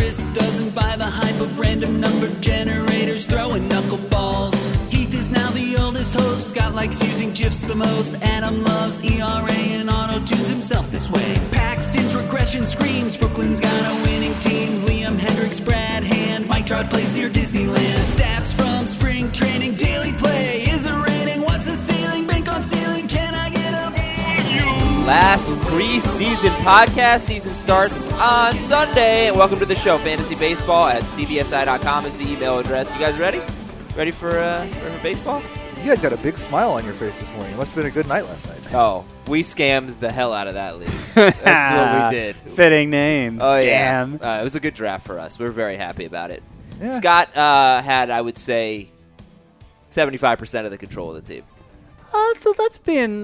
Chris doesn't buy the hype of random number generators throwing knuckleballs. Heath is now the oldest host. Scott likes using GIFs the most. Adam loves ERA and auto-tunes himself this way. Paxton's regression screams. Brooklyn's got a winning team. Liam Hendricks, Brad Hand. Mike Trout plays near Disneyland. Stats from spring training. Daily play. Is a rating? What's the ceiling? Bank on ceiling. Can I get up? Last preseason podcast season starts on Sunday. Welcome to the show. Fantasy Baseball at cbsi.com is the email address. You guys ready? Ready for baseball? You guys got a big smile on your face this morning. It must have been a good night last night. Oh, we scammed the hell out of that league. That's what we did. Fitting name. Oh, Scam. yeah. It was a good draft for us. We were very happy about it. Yeah. Scott had, I would say, 75% of the control of the team. So that's being,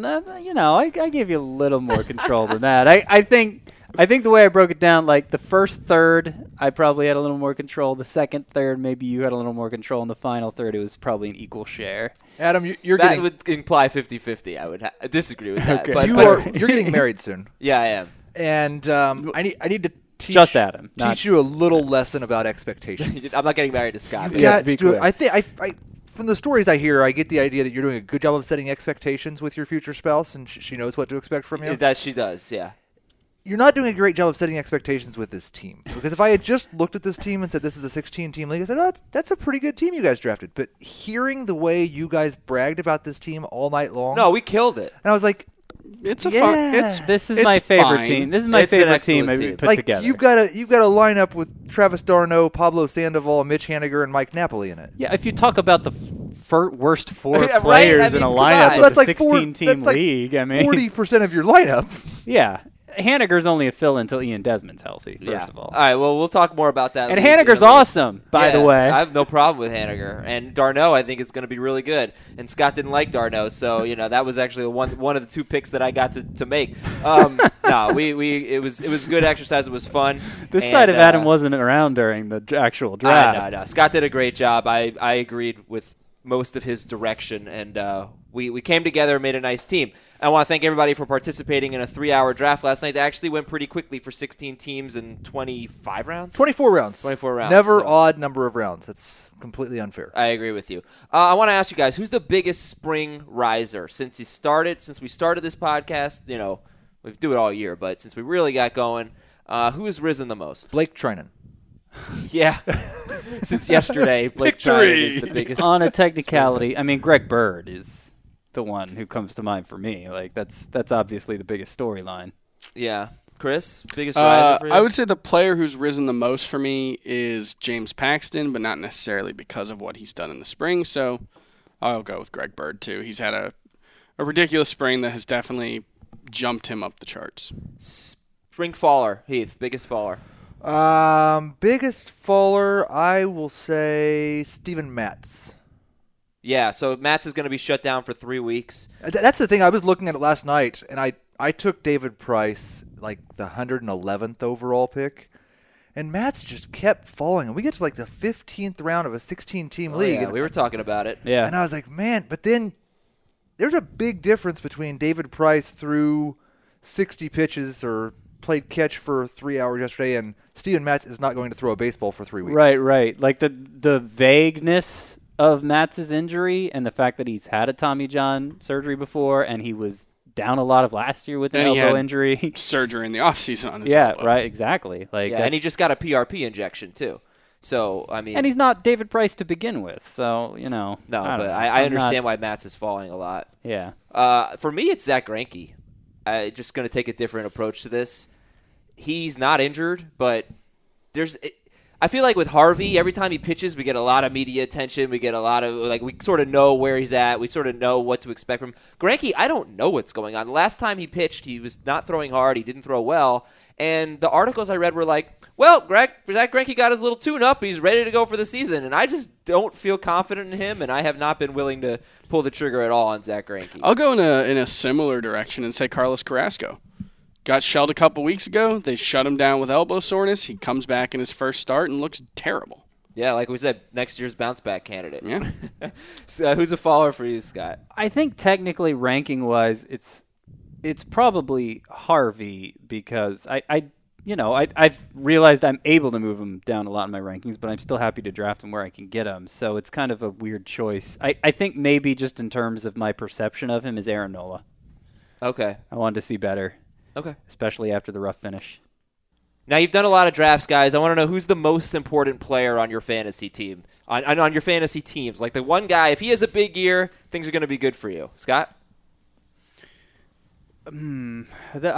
I gave you a little more control than that. I think the way I broke it down, like the first third, I probably had a little more control. The second third, maybe you had a little more control. And the final third, it was probably an equal share. Adam, you're That getting would imply 50-50. I would disagree with that. Okay. But, you're getting married soon, yeah, I am. and I need to Just Adam, not- teach you a little lesson about expectations. I'm not getting married to Scott. You've Yeah, got to be to do it. clear. I think from the stories I hear, I get the idea that you're doing a good job of setting expectations with your future spouse, and she knows what to expect from you. That she does, yeah. You're not doing a great job of setting expectations with this team. Because if I had just looked at this team and said this is a 16-team league, I said, oh, that's a pretty good team you guys drafted. But hearing the way you guys bragged about this team all night long, No, we killed it. and I was like, It's a Yeah. fun. This is It's my favorite fine. team. This is my It's an favorite team excellent I team. put like together. you've got a lineup with Travis d'Arnaud, Pablo Sandoval, Mitch Haniger, and Mike Napoli in it. Yeah, if you talk about the worst four Yeah, right? players I in mean, a come lineup on. of That's a like 16-team league, I mean, 40% of your lineup. yeah. Haniger's only a fill until Ian Desmond's healthy, first of all. All right, well, we'll talk more about that. And league in a Haniger's minute. awesome, by the Yeah, way. I have no problem with Haniger. And d'Arnaud, I think, is going to be really good. And Scott didn't like d'Arnaud, so, that was actually one of the two picks that I got to make. No, it was good exercise. It was fun. This And, side of Adam wasn't around during the actual draft. No. Scott did a great job. I agreed with most of his direction, and we came together and made a nice team. I want to thank everybody for participating in a 3-hour draft last night. That actually went pretty quickly for 16 teams and 25 rounds? 24 rounds. 24 rounds. Never so. odd number of rounds. That's completely unfair. I agree with you. I want to ask you guys, who's the biggest spring riser since we started this podcast? We do it all year, but since we really got going, who has risen the most? Blake Trinan. Yeah. Since yesterday, Blake Trinan is the biggest. On a technicality, I mean, Greg Bird is the one who comes to mind for me. Like that's obviously the biggest storyline. Yeah. Chris, biggest riser for you? I would say the player who's risen the most for me is James Paxton, but not necessarily because of what he's done in the spring. So I'll go with Greg Bird, too. He's had a ridiculous spring that has definitely jumped him up the charts. Spring faller, Heath, biggest faller. Biggest faller, I will say Steven Matz. Yeah, so Matz is going to be shut down for 3 weeks. That's the thing. I was looking at it last night, and I took David Price, like the 111th overall pick, and Matz just kept falling. And we get to like the 15th round of a 16-team league. Yeah, and we were talking about it. Yeah. And I was like, man, but then there's a big difference between David Price threw 60 pitches or played catch for 3 hours yesterday, and Steven Matz is not going to throw a baseball for 3 weeks. Right. Like the vagueness of Matz's injury and the fact that he's had a Tommy John surgery before and he was down a lot of last year with an And he elbow had injury. Surgery in the offseason on his Yeah, elbow. right, exactly. Like Yeah, and he just got a PRP injection, too. So, I mean. and he's not David Price to begin with, so, No, I don't but know. I I'm understand not- why Matz is falling a lot. Yeah. For me, it's Zach Greinke. Just going to take a different approach to this. He's not injured, but I feel like with Harvey, every time he pitches, we get a lot of media attention. We get a lot of, we sort of know where he's at. We sort of know what to expect from him. Greinke, I don't know what's going on. The last time he pitched, he was not throwing hard. He didn't throw well. And the articles I read were like, well, Zach Greinke got his little tune-up. He's ready to go for the season. And I just don't feel confident in him, and I have not been willing to pull the trigger at all on Zach Greinke. I'll go in a similar direction and say Carlos Carrasco. Got shelled a couple weeks ago. They shut him down with elbow soreness. He comes back in his first start and looks terrible. Yeah, like we said, next year's bounce-back candidate. Yeah. So, who's a follower for you, Scott? I think technically ranking-wise, it's probably Harvey because I've realized I'm able to move him down a lot in my rankings, but I'm still happy to draft him where I can get him. So it's kind of a weird choice. I think maybe just in terms of my perception of him is Aaron Nola. Okay. I wanted to see better. Okay. Especially after the rough finish. Now, you've done a lot of drafts, guys. I want to know who's the most important player on your fantasy team, on your fantasy teams. Like the one guy, if he has a big year, things are going to be good for you. Scott? Isn't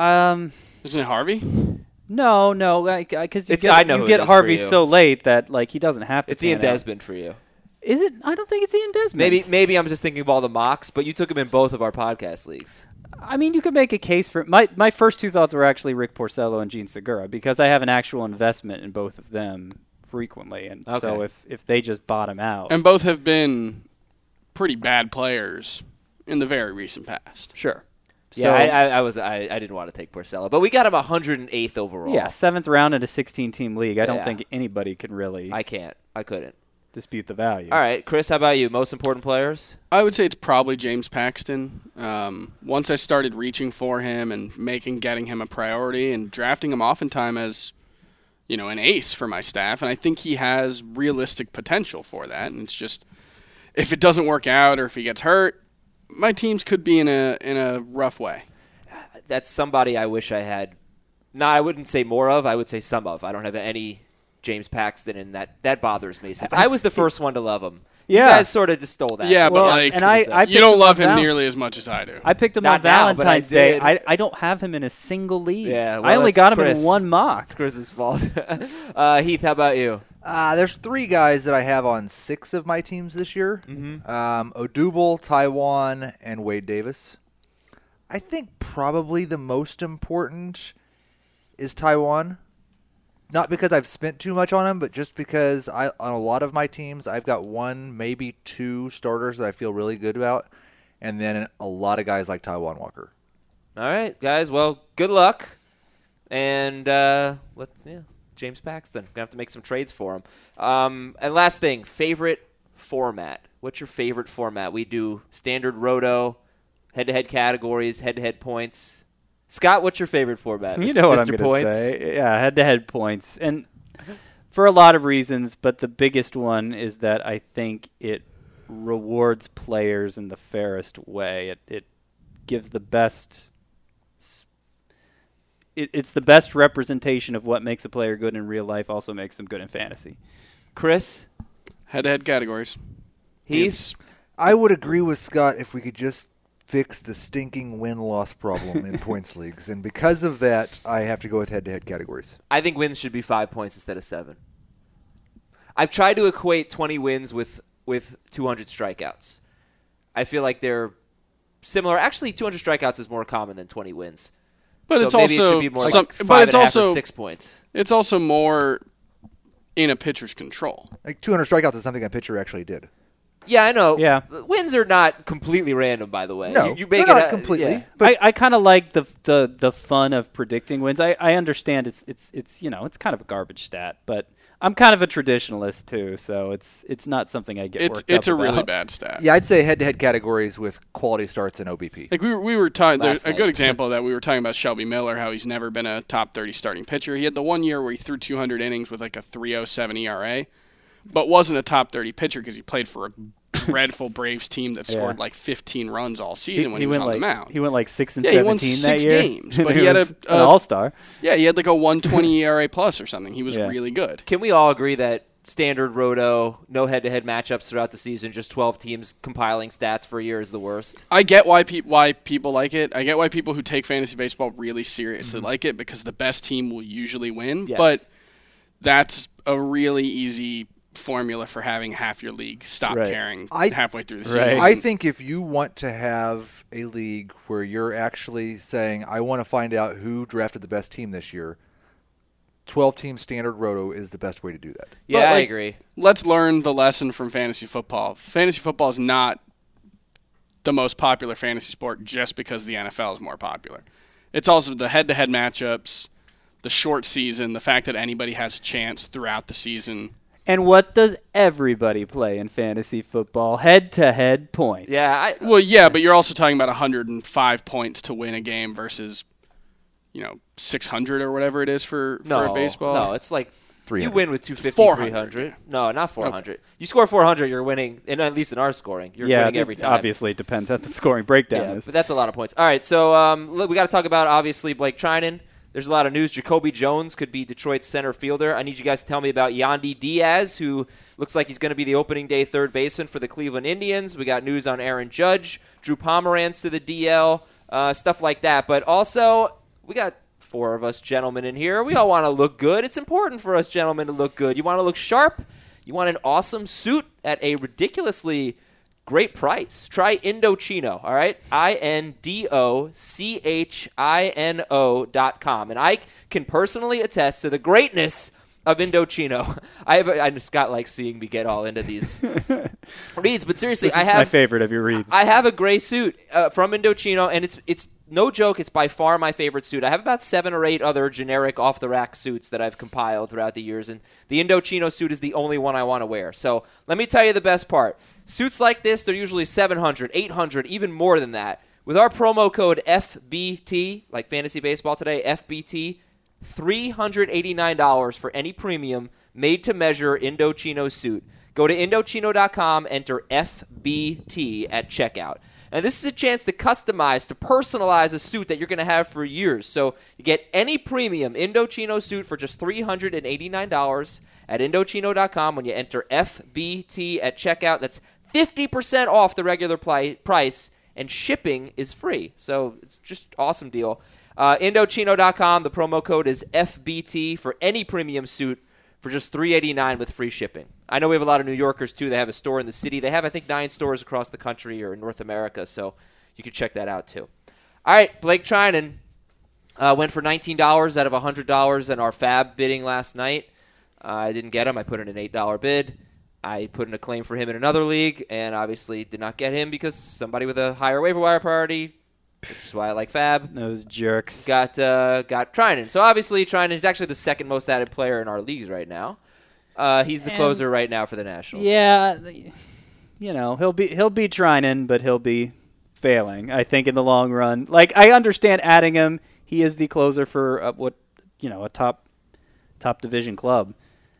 it Harvey? No, because you I know who it get is Harvey for you. so late that he doesn't have to. It's Ian pan out. Desmond for you. Is it? I don't think it's Ian Desmond. Maybe I'm just thinking of all the mocks, but you took him in both of our podcast leagues. I mean, you could make a case for my first two thoughts were actually Rick Porcello and Gene Segura because I have an actual investment in both of them frequently, and so if they just bottom out, And both have been pretty bad players in the very recent past. sure. Yeah, I didn't want to take Porcello, but we got him 108th overall. Yeah, 7th round in a 16-team league. I don't Yeah. think anybody can really I couldn't. dispute the value. All right, Chris, how about you? Most important players? I would say it's probably James Paxton. Once I started reaching for him and getting him a priority and drafting him oftentimes as, an ace for my staff, and I think he has realistic potential for that. And it's just, if it doesn't work out or if he gets hurt, my teams could be in a rough way. That's somebody I wish I had. No, I wouldn't say more of. I would say some of. I don't have any James Paxton, and that bothers me since I was the first one to love him. Yeah. You guys sort of just stole that. Yeah, Well, but and I you picked don't him love on him Val- nearly as much as I do. I picked him Not on now, but I Valentine's Day. did. I don't have him in a single league. Yeah, well, I only that's got him Chris. in one mock. It's Chris's fault. Heath, how about you? There's 3 guys that I have on 6 of my teams this year. Odubel, Taiwan, and Wade Davis. I think probably the most important is Taiwan. Not because I've spent too much on him, but just because on a lot of my teams, I've got 1, maybe 2 starters that I feel really good about, and then a lot of guys like Taiwan Walker. All right, guys. Well, good luck. And James Paxton. Gonna have to make some trades for him. And last thing, favorite format. What's your favorite format? We do standard roto, head-to-head categories, head-to-head points. Scott, what's your favorite format? You know what I'm Mr. going to Points? say. Yeah, head-to-head points. And for a lot of reasons, but the biggest one is that I think it rewards players in the fairest way. It gives the best it's the best representation of what makes a player good in real life, also makes them good in fantasy. Chris? Head-to-head categories. Heath? I would agree with Scott if we could just fix the stinking win-loss problem in points leagues. And because of that, I have to go with head-to-head categories. I think wins should be 5 points instead of 7. I've tried to equate 20 wins with 200 strikeouts. I feel like they're similar. Actually, 200 strikeouts is more common than 20 wins. But so it's maybe also it should be more like but 5.5 it's or also 6 points. It's also more in a pitcher's control. Like 200 strikeouts is something a pitcher actually did. Yeah, I know. Yeah. Wins are not completely random, by the way. No, you make they're it not completely. yeah. But I kind of like the fun of predicting wins. I understand it's it's kind of a garbage stat, but I'm kind of a traditionalist too, so it's not something I get worked up It's a really about. bad stat. yeah, I'd say head-to-head categories with quality starts and OBP. Like we were talking. There's Last a good night. example of that we were talking about Shelby Miller, how he's never been a top 30 starting pitcher. He had the one year where he threw 200 innings with like a 3.07 ERA, but wasn't a top 30 pitcher because he played for a dreadful Braves team that scored like 15 runs all season when he was went on the like mound. he went like 6 and Yeah, he 17 won that 6 year. games, but he had was an all-star. Yeah, he had like a 120 ERA plus or something. He was Yeah. really good. Can we all agree that standard roto, no head-to-head matchups throughout the season, just 12 teams compiling stats for a year is the worst? I get why people like it. I get why people who take fantasy baseball really seriously like it because the best team will usually win. Yes. But that's a really easy formula for having half your league stop Right. caring I- halfway through the Right. season. I think if you want to have a league where you're actually saying, I want to find out who drafted the best team this year, 12-team standard roto is the best way to do that. Yeah, But, I like, agree. Let's learn the lesson from fantasy football. Fantasy football is not the most popular fantasy sport just because the NFL is more popular. It's also the head-to-head matchups, the short season, the fact that anybody has a chance throughout the season. And what does everybody play in fantasy football? Head-to-head points. Yeah, Well, yeah, but you're also talking about 105 points to win a game versus 600 or whatever it is for a baseball. No, it's like 300. you win with 250, 400. 300. No, not 400. Okay. You score 400, you're winning, and at least in our scoring, you're winning every time. Obviously, it depends on the scoring breakdown is. But that's a lot of points. All right, so we got to talk about, obviously, Blake Trinan. There's a lot of news. Jacoby Jones could be Detroit's center fielder. I need you guys to tell me about Yandy Diaz, who looks like he's going to be the opening day third baseman for the Cleveland Indians. We got news on Aaron Judge, Drew Pomeranz to the DL, stuff like that. But also, we got 4 of us gentlemen in here. We all want to look good. It's important for us gentlemen to look good. You want to look sharp? You want an awesome suit at a ridiculously great price. Try Indochino, all right? INDOCHINO.com. And I can personally attest to the greatness of Indochino. Scott likes seeing me get all into these reads, but seriously, This is my favorite of your reads. I have a gray suit from Indochino, and it's no joke. It's by far my favorite suit. I have about 7 or 8 other generic off-the-rack suits that I've compiled throughout the years, and the Indochino suit is the only one I want to wear. So let me tell you the best part. Suits like this, they're usually $700, $800, even more than that. With our promo code FBT, like fantasy baseball today, FBT, $389 for any premium made-to-measure Indochino suit. Go to Indochino.com, enter FBT at checkout. And this is a chance to customize, to personalize a suit that you're going to have for years. So you get any premium Indochino suit for just $389 at Indochino.com when you enter FBT at checkout. That's 50% off the regular price, and shipping is free. So it's just an awesome deal. Indochino.com, the promo code is FBT for any premium suit for just $389 with free shipping. I know we have a lot of New Yorkers, too. They have a store in the city. They have, I think, 9 stores across the country or in North America, so you can check that out, too. All right, Blake Trinan went for $19 out of $100 in our FAB bidding last night. I didn't get him. I put in an $8 bid. I put in a claim for him in another league and obviously did not get him because somebody with a higher waiver wire priority, which is why I like FAB. Those jerks. Got Trinan. So obviously Trinan is actually the second most added player in our leagues right now. He's the closer right now for the Nationals. Yeah, he'll be Trinan, but he'll be failing, I think, in the long run. Like, I understand adding him. He is the closer for a top division club.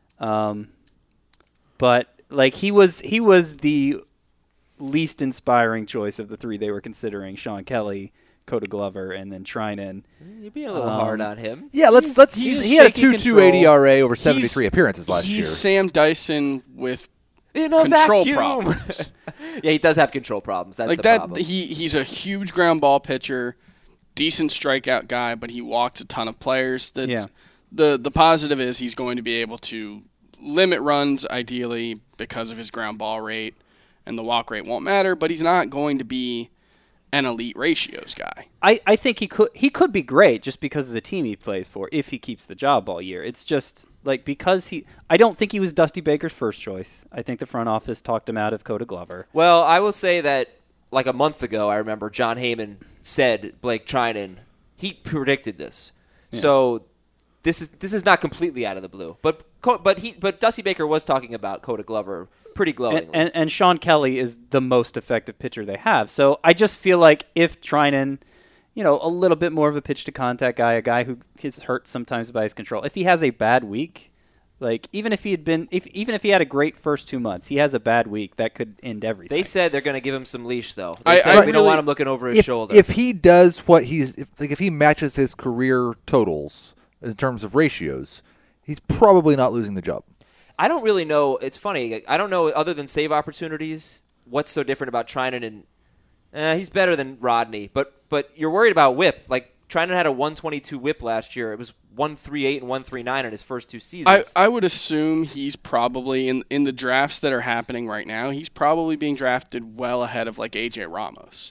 But like he was the least inspiring choice of the 3 they were considering: Sean Kelly, Coda Glover, and then Trinan. You're being a little hard on him. Yeah, he had a 2.28 ERA over 73 appearances last year. He's Sam Dyson with in a control vacuum. problems. Yeah, he does have control problems. That's like the that. problem. He's a huge ground ball pitcher, decent strikeout guy, but he walks a ton of players. The positive is he's going to be able to limit runs ideally because of his ground ball rate, and the walk rate won't matter. But he's not going to be an elite ratios guy. I think he could be great just because of the team he plays for if he keeps the job all year. It's just like because I don't think he was Dusty Baker's first choice. I think the front office talked him out of Coda Glover. Well, I will say that like a month ago, I remember John Heyman said Blake Trinan. He predicted this. Yeah. So this is not completely out of the blue. But Dusty Baker was talking about Coda Glover pretty glowingly. And Sean Kelly is the most effective pitcher they have. So I just feel like if Trinan, a little bit more of a pitch-to-contact guy, a guy who gets hurt sometimes by his control, if he has a bad week, like even if he had a great first 2 months, he has a bad week, that could end everything. They said they're going to give him some leash, though. They said we don't want him looking over his shoulder. If he does what if he matches his career totals in terms of ratios, he's probably not losing the job. I don't really know. It's funny. I don't know, other than save opportunities, what's so different about Trinan. And he's better than Rodney. But you're worried about whip. Like, Trinan had a 122 whip last year. It was 138 and 139 in his first 2 seasons. I would assume he's probably, in the drafts that are happening right now, he's probably being drafted well ahead of, like, A.J. Ramos.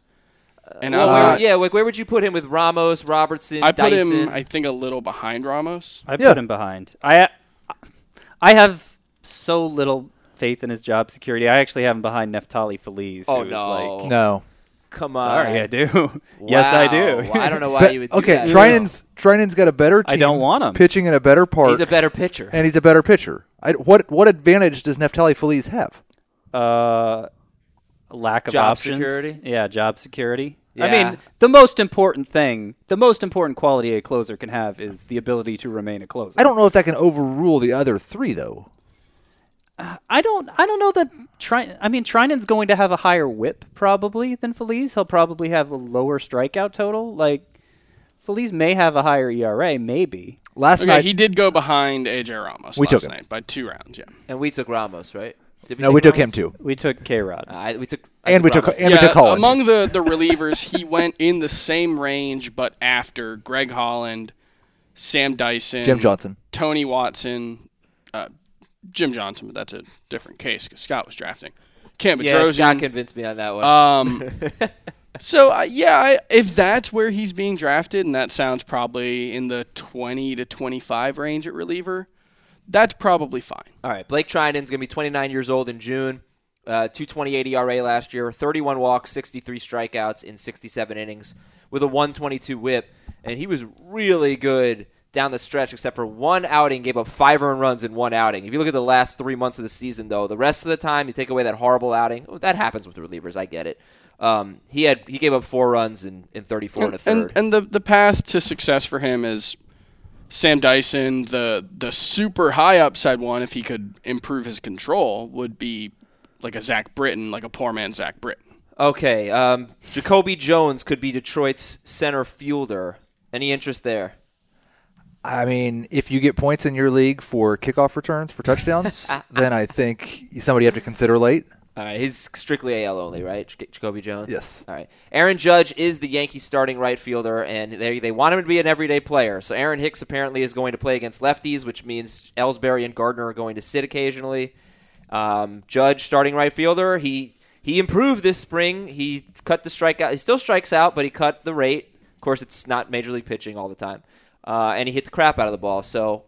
Where would you put him with Ramos, Robertson, I put Dyson? him, I think, a little behind Ramos. I put him behind. I have so little faith in his job security. I actually have him behind Neftali Feliz. Oh, no. No. Come on. Sorry, I do. Wow. Yes, I do. Well, I don't know why you would do that. Trinan's got a better team. I don't want him. Pitching in a better part. He's a better pitcher. And he's a better pitcher. What advantage does Neftali Feliz have? Lack of job options. Security? Yeah, job security. I mean, the most important quality a closer can have is the ability to remain a closer. I don't know if that can overrule the other three, though. I don't know that Trinan's going to have a higher whip probably than Feliz. He'll probably have a lower strikeout total. Like, Feliz may have a higher ERA, maybe. Last night he did go behind AJ Ramos last night by 2 rounds, yeah. And we took Ramos, right? No, we took him too. We took K-Rod. We took Collins. Among the relievers, he went in the same range, but after Greg Holland, Sam Dyson, Jim Johnson, Tony Watson, Jim Johnson, but that's a different case because Scott was drafting. Cam Bedrosian. Scott convinced me on that one. So, if that's where he's being drafted, and that sounds probably in the 20 to 25 range at reliever, that's probably fine. All right, Blake Trinan's going to be 29 years old in June. 2.28 ERA last year, 31 walks, 63 strikeouts in 67 innings with a 1.22 whip. And he was really good down the stretch, except for one outing, gave up 5 earned runs in one outing. If you look at the last 3 months of the season, though, the rest of the time, you take away that horrible outing. That happens with the relievers. I get it. He gave up 4 runs in 34 and a third. And the path to success for him is Sam Dyson, the super high upside one, if he could improve his control, would be like a Zach Britton, like a poor man Zach Britton. Okay, Jacoby Jones could be Detroit's center fielder. Any interest there? I mean, if you get points in your league for kickoff returns for touchdowns, then I think somebody you have to consider late. All right, he's strictly AL only, right, Jacoby Jones? Yes. All right. Aaron Judge is the Yankees' starting right fielder, and they want him to be an everyday player. So Aaron Hicks apparently is going to play against lefties, which means Ellsbury and Gardner are going to sit occasionally. Judge, starting right fielder, he improved this spring. He cut the strikeout. He still strikes out, but he cut the rate. Of course, it's not major league pitching all the time. And he hit the crap out of the ball. So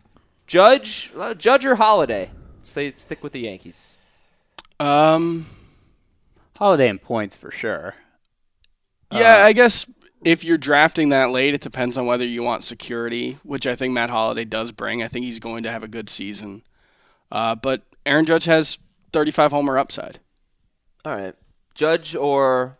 Judge or Holiday? Stick with the Yankees. Holiday and points for sure. Yeah, I guess if you're drafting that late, it depends on whether you want security, which I think Matt Holiday does bring. I think he's going to have a good season. But Aaron Judge has 35 homer upside. All right. Judge or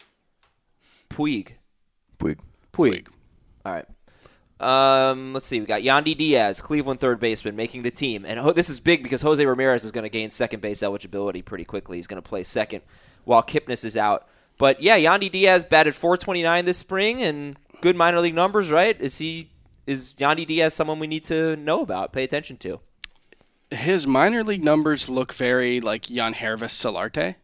Puig? Puig. All right. Let's see. We got Yandy Diaz, Cleveland third baseman, making the team. And this is big because Jose Ramirez is going to gain second base eligibility pretty quickly. He's going to play second while Kipnis is out. But, yeah, Yandy Diaz batted .429 this spring and good minor league numbers, right? Is Yandy Diaz someone we need to know about, pay attention to? His minor league numbers look very like Yangervis Solarte.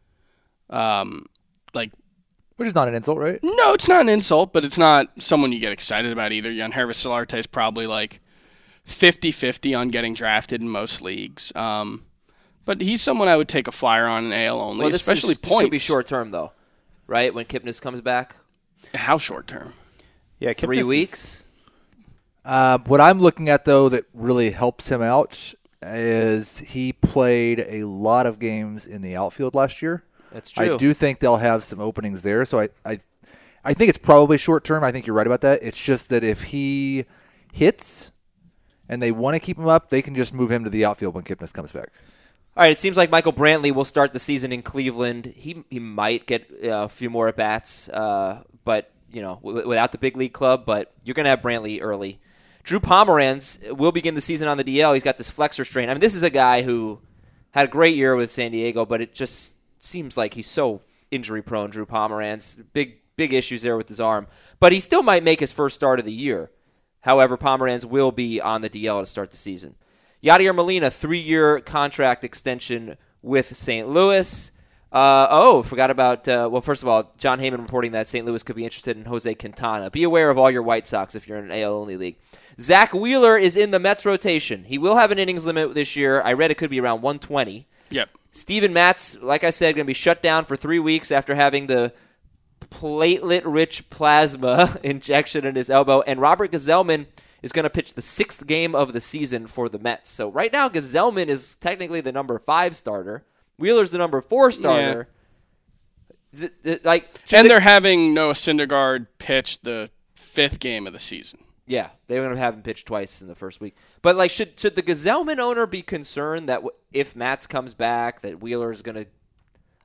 Which is not an insult, right? No, it's not an insult, but it's not someone you get excited about either. Yangervis Solarte is probably like 50-50 on getting drafted in most leagues. But he's someone I would take a flyer on in AL only, especially points. This could be short term, though, right? When Kipnis comes back? How short term? Yeah, 3 weeks? What I'm looking at, though, that really helps him out is he played a lot of games in the outfield last year. That's true. I do think they'll have some openings there, so I think it's probably short term. I think you're right about that. It's just that if he hits and they want to keep him up, they can just move him to the outfield when Kipnis comes back. All right, it seems like Michael Brantley will start the season in Cleveland. He might get a few more at-bats, but without the big league club, but you're going to have Brantley early. Drew Pomeranz will begin the season on the DL. He's got this flexor strain. I mean, this is a guy who had a great year with San Diego, but it just seems like he's so injury-prone, Drew Pomeranz. Big issues there with his arm. But he still might make his first start of the year. However, Pomeranz will be on the DL to start the season. Yadier Molina, 3-year contract extension with St. Louis. Forgot about, first of all, John Heyman reporting that St. Louis could be interested in Jose Quintana. Be aware of all your White Sox if you're in an AL-only league. Zach Wheeler is in the Mets rotation. He will have an innings limit this year. I read it could be around 120. Yep. Steven Matz, like I said, going to be shut down for 3 weeks after having the platelet-rich plasma injection in his elbow. And Robert Gazelman is going to pitch the 6th game of the season for the Mets. So right now, Gazelman is technically the number 5 starter. Wheeler's the number 4 starter. Yeah. They're having Noah Syndergaard pitch the 5th game of the season. Yeah, they're going to have him pitch twice in the first week. But should the Gazelman owner be concerned that if Matz comes back, that Wheeler is going to?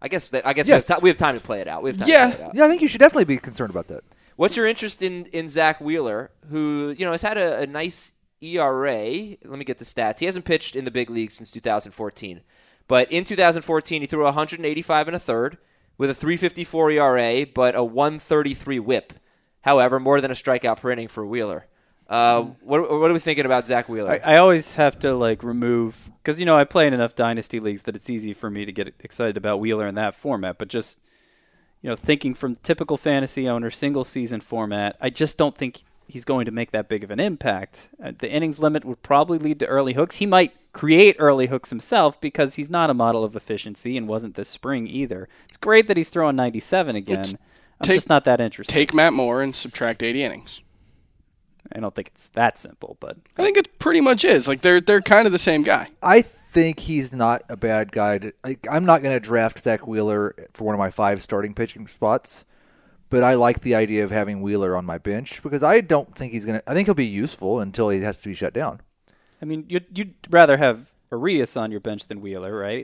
I guess Yes. we have time to play it out. We have time Yeah. to play it out. Yeah, I think you should definitely be concerned about that. What's your interest in Zach Wheeler, who has had a nice ERA? Let me get the stats. He hasn't pitched in the big league since 2014, but in 2014 he threw 185 and a third with a 3.54 ERA, but a 1.33 WHIP. However, more than a strikeout per inning for Wheeler. What are we thinking about Zach Wheeler? I always have to remove, because I play in enough dynasty leagues that it's easy for me to get excited about Wheeler in that format. But just thinking from typical fantasy owner single season format, I just don't think he's going to make that big of an impact. The innings limit would probably lead to early hooks. He might create early hooks himself because he's not a model of efficiency and wasn't this spring either. It's great that he's throwing 97 again. I'm just not that interested. Take Matt Moore and subtract 80 innings. I don't think it's that simple, but I think it pretty much is. They're kind of the same guy. I think he's not a bad guy. I'm not going to draft Zach Wheeler for one of my 5 starting pitching spots, but I like the idea of having Wheeler on my bench because I don't think he's going to – I think he'll be useful until he has to be shut down. I mean, you'd rather have Arias on your bench than Wheeler, right?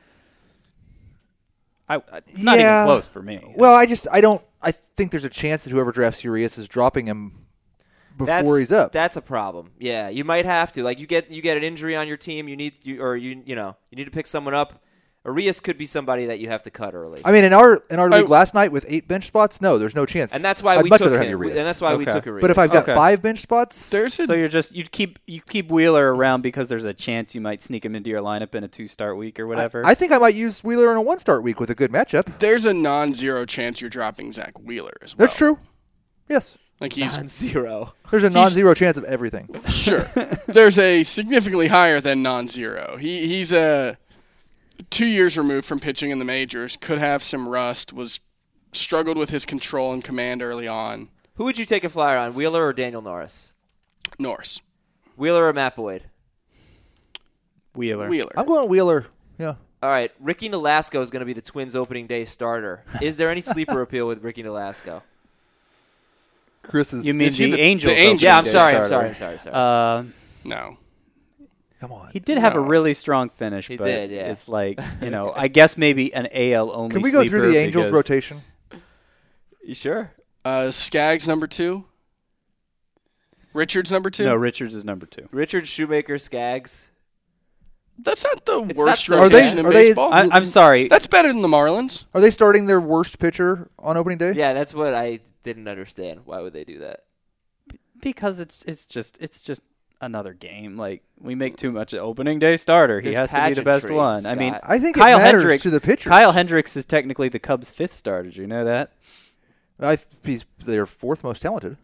It's not even close for me. Well, I think there's a chance that whoever drafts Urias is dropping him before he's up. That's a problem. Yeah, you might have to. You get an injury on your team, you need to pick someone up. Arias could be somebody that you have to cut early. I mean, in our league last night with 8 bench spots, no, there's no chance. And that's why I'd we much took rather have him. Urias. And that's why we took Arias. But if I've got 5 bench spots, so you keep Wheeler around because there's a chance you might sneak him into your lineup in a 2-start week or whatever. I think I might use Wheeler in a 1-start week with a good matchup. There's a non-zero chance you're dropping Zach Wheeler as well. That's true. Yes. He's non-zero. There's a non-zero chance of everything. Sure. There's a significantly higher than non-zero. He's 2 years removed from pitching in the majors, could have some rust, struggled with his control and command early on. Who would you take a flyer on, Wheeler or Daniel Norris? Norris. Wheeler or Matt Boyd? Wheeler. I'm going Wheeler. Yeah. All right, Ricky Nolasco is going to be the Twins opening day starter. Is there any sleeper appeal with Ricky Nolasco? Chris is. You mean the Angels? the Angels. Yeah, I'm opening sorry. day starter. No. Come on. He did have a really strong finish, He but did, yeah. it's I guess maybe an AL only. Can we go through the Angels rotation? You sure? Skaggs number 2. Richards number 2. No, Richards is number 2. Richard Shoemaker, Skaggs. That's not the It's worst not so rotation bad. in Are they- baseball. I'm sorry. That's better than the Marlins. Are they starting their worst pitcher on opening day? Yeah, that's what I didn't understand. Why would they do that? Because it's just another game. We make too much of opening day starter. He There's has to be the best pageantry, one. Scott. I mean, I think Kyle it matters Hendricks to the pitchers. Kyle Hendricks is technically the Cubs' 5th starter. Do you know that? He's their 4th most talented.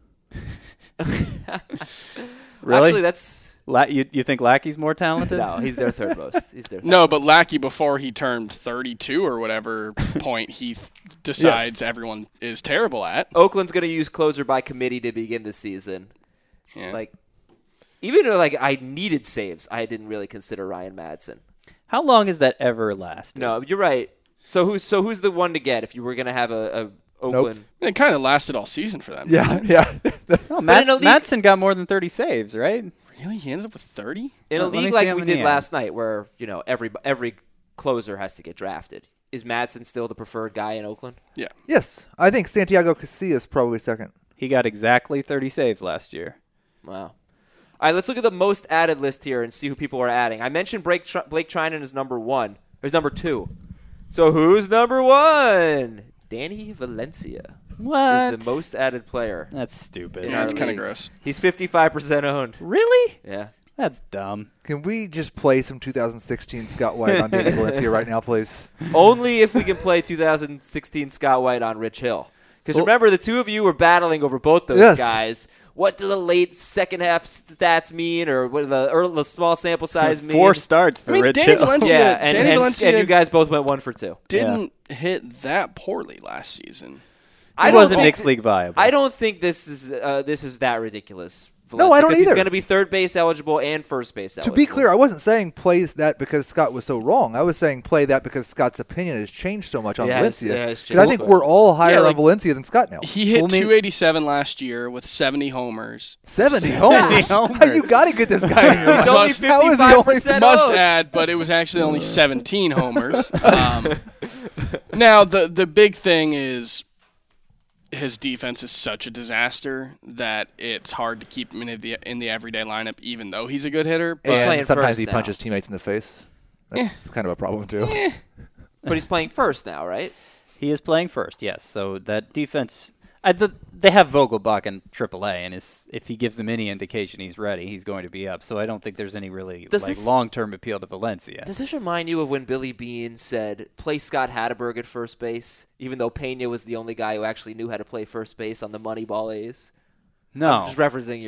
Really? Actually, that's You think Lackey's more talented? no. He's their third most. No, but Lackey, before he turned 32 or whatever point, he decides everyone is terrible at. Oakland's going to use closer by committee to begin the season. Yeah. Even though I needed saves, I didn't really consider Ryan Madsen. How long has that ever lasted? No, you're right. So who's the one to get if you were going to have a Oakland? It kind of lasted all season for them. Yeah, yeah. No, But in a league- Madsen got more than 30 saves, right? Really? He ended up with 30? In a Let me league see like how we many did he last night, where every closer has to get drafted, is Madsen still the preferred guy in Oakland? Yeah. Yes, I think Santiago Casillas probably second. He got exactly 30 saves last year. Wow. All right, let's look at the most added list here and see who people are adding. I mentioned Blake Trinan is number 1. Or is number 2. So who's number 1? Danny Valencia What? is the most added player. That's stupid. in Yeah, our it's kinda leagues. gross. He's 55% owned. Really? Yeah. That's dumb. Can we just play some 2016 Scott White on Danny Valencia right now, please? Only if we can play 2016 Scott White on Rich Hill. Because remember, the two of you were battling over both those Yes. guys. What do the late second half stats mean, or what do the small sample size mean? 4 starts for I mean, Rich Danny Hill. Valencia, Yeah, and Danny Valencia you guys both went 1 for 2. didn't hit that poorly last season. He wasn't mixed league viable. I don't think this is that ridiculous. No, I don't because either. He's going to be third base eligible and first base To eligible. be clear, I wasn't saying play that because Scott was so wrong. I was saying play that because Scott's opinion has changed so much on Yeah, Valencia. it has 'Cause I think changed. we're all higher Yeah, on Valencia than Scott now. He hit Fool me. 287 last year with 70 homers. 70 homers. 70 homers. You got to get this guy in your He's lineup. only Must- How is he only 55% Must owned. add, but it was actually only 17 homers. Now, the big thing is his defense is such a disaster that it's hard to keep him in the everyday lineup, even though he's a good hitter. But playing And sometimes first he now. punches teammates in the face. That's kind of a problem, too. But he's playing first now, right? He is playing first, yes. So that defense, they have Vogelbach in AAA, and if he gives them any indication he's ready, he's going to be up. So I don't think there's any really long-term appeal to Valencia. Does this remind you of when Billy Beane said, play Scott Hatterberg at first base, even though Pena was the only guy who actually knew how to play first base on the Moneyball A's? No. Just referencing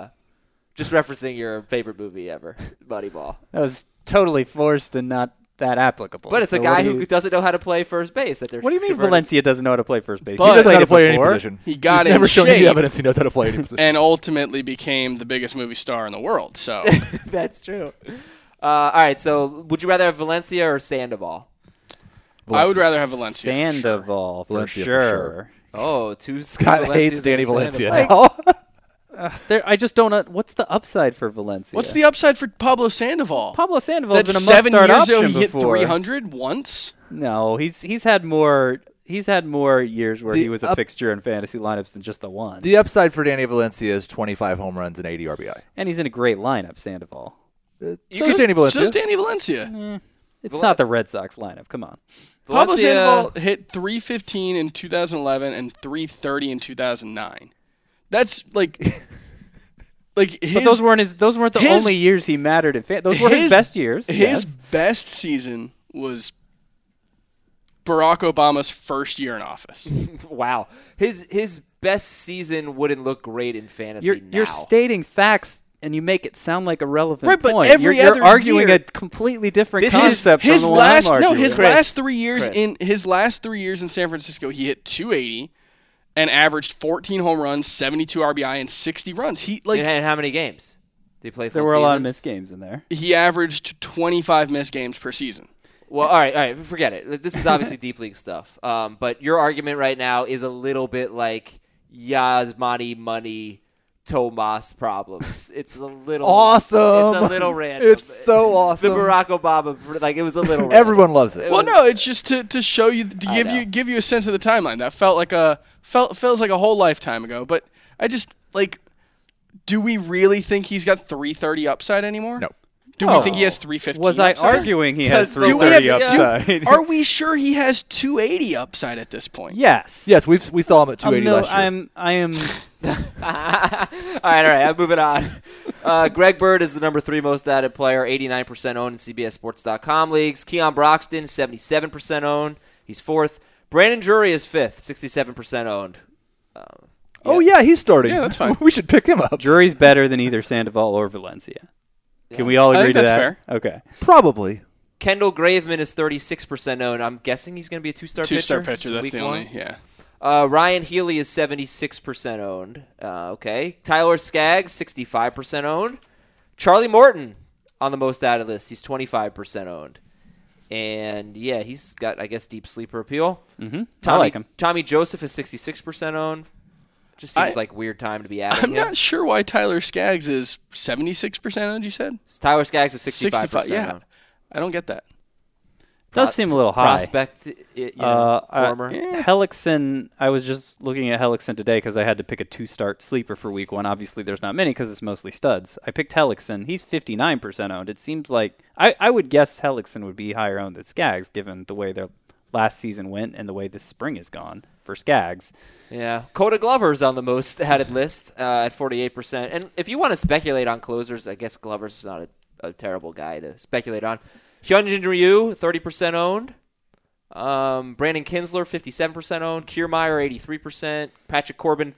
your favorite movie ever, Moneyball. That was totally forced and not that applicable. But it's a So guy who doesn't know how to play first base. What do you mean Valencia doesn't know how to play first base? But- He doesn't know how played to play it any before. position. He got He's in never shown any shape. evidence he knows how to play any position. and ultimately became the biggest movie star in the world. So That's true. All right, so would you rather have Valencia or Sandoval? I would rather have Valencia. Sandoval, for Valencia for sure. sure. Oh, two Scott Valencias hates and Danny Sandoval. Valencia now. I just don't. What's the upside for Valencia? What's the upside for Pablo Sandoval? Pablo Sandoval's That's been a 7 must-start years ago. option He hit before. 300 once. No, he's had more. He's had more years where The he was a fixture in fantasy lineups than just the one. The upside for Danny Valencia is 25 home runs and 80 RBI. And he's in a great lineup, Sandoval. So is Danny Valencia. So's Danny Valencia. It's not the Red Sox lineup. Come on. Pablo Valencia- Sandoval hit 315 in 2011 and 330 in 2009. That's like his. But those weren't the his- only years he mattered in fan. Those were his best years. His yes. best season was Barack Obama's first year in office. Wow. His best season wouldn't look great in fantasy You're, now. you're stating facts and you make it sound like a relevant Right, but point. every you're other arguing year- a completely different This is concept his from the one last I'm arguing. his Chris, last 3 years Chris. in San Francisco, he hit 280 and averaged 14 home runs, 72 RBI, and 60 runs. He And how many games? Did he play full There were a lot of seasons? missed games in there. he averaged 25 missed games per season. Well, all right, forget it. This is obviously deep league stuff. But your argument right now is a little bit like Yasmani Money Tomas problems. It's a little Awesome. It's a little random. It's so awesome. The Barack Obama, it was a little. Random. Everyone loves it. Well, no, it's just to show you, to know. give you a sense of the timeline. That feels like a whole lifetime ago. But I just do we really think he's got 330 upside anymore? No. Do we think he has 315? Was I upside? arguing he has Do we 330 have- upside? Are we sure he has 280 upside at this point? Yes. Yes, we saw him at 280 last year. I am. all right. I'm moving on. Greg Bird is the number 3 most added player, 89% owned in CBSSports.com leagues. Keon Broxton, 77% owned. He's 4th. Brandon Drury is 5th, 67% owned. Oh, yeah, he's starting. Yeah, that's fine. We should pick him up. Jury's better than either Sandoval or Valencia. Can we all I agree think to that's that? Okay. Probably. Kendall Graveman is 36% owned. I'm guessing he's going to be a 2-star pitcher. 2-star pitcher. That's week the one. only. Yeah. Ryan Healy is 76% owned. Okay. Tyler Skaggs, 65% owned. Charlie Morton on the most added list. He's 25% owned. And, yeah, he's got, I guess, deep sleeper appeal. Mm-hmm. I like him. Tommy Joseph is 66% owned. Just seems like weird time to be adding I'm him. not sure why Tyler Skaggs is 76% owned. You said Tyler Skaggs is 65% Yeah. owned. I don't get that. Does seem a little high. Prospect, former. Hellickson, I was just looking at Hellickson today because I had to pick a 2-start sleeper for week 1. Obviously, there's not many because it's mostly studs. I picked Hellickson. He's 59% owned. It seems like I would guess Hellickson would be higher owned than Skaggs given the way their last season went and the way this spring has gone for Skaggs. Yeah. Coda Glover's on the most added list at 48%. And if you want to speculate on closers, I guess Glover's not a terrible guy to speculate on. Hyunjin Ryu, 30% owned. Brandon Kinsler, 57% owned. Kiermaier, 83%. Patrick Corbin,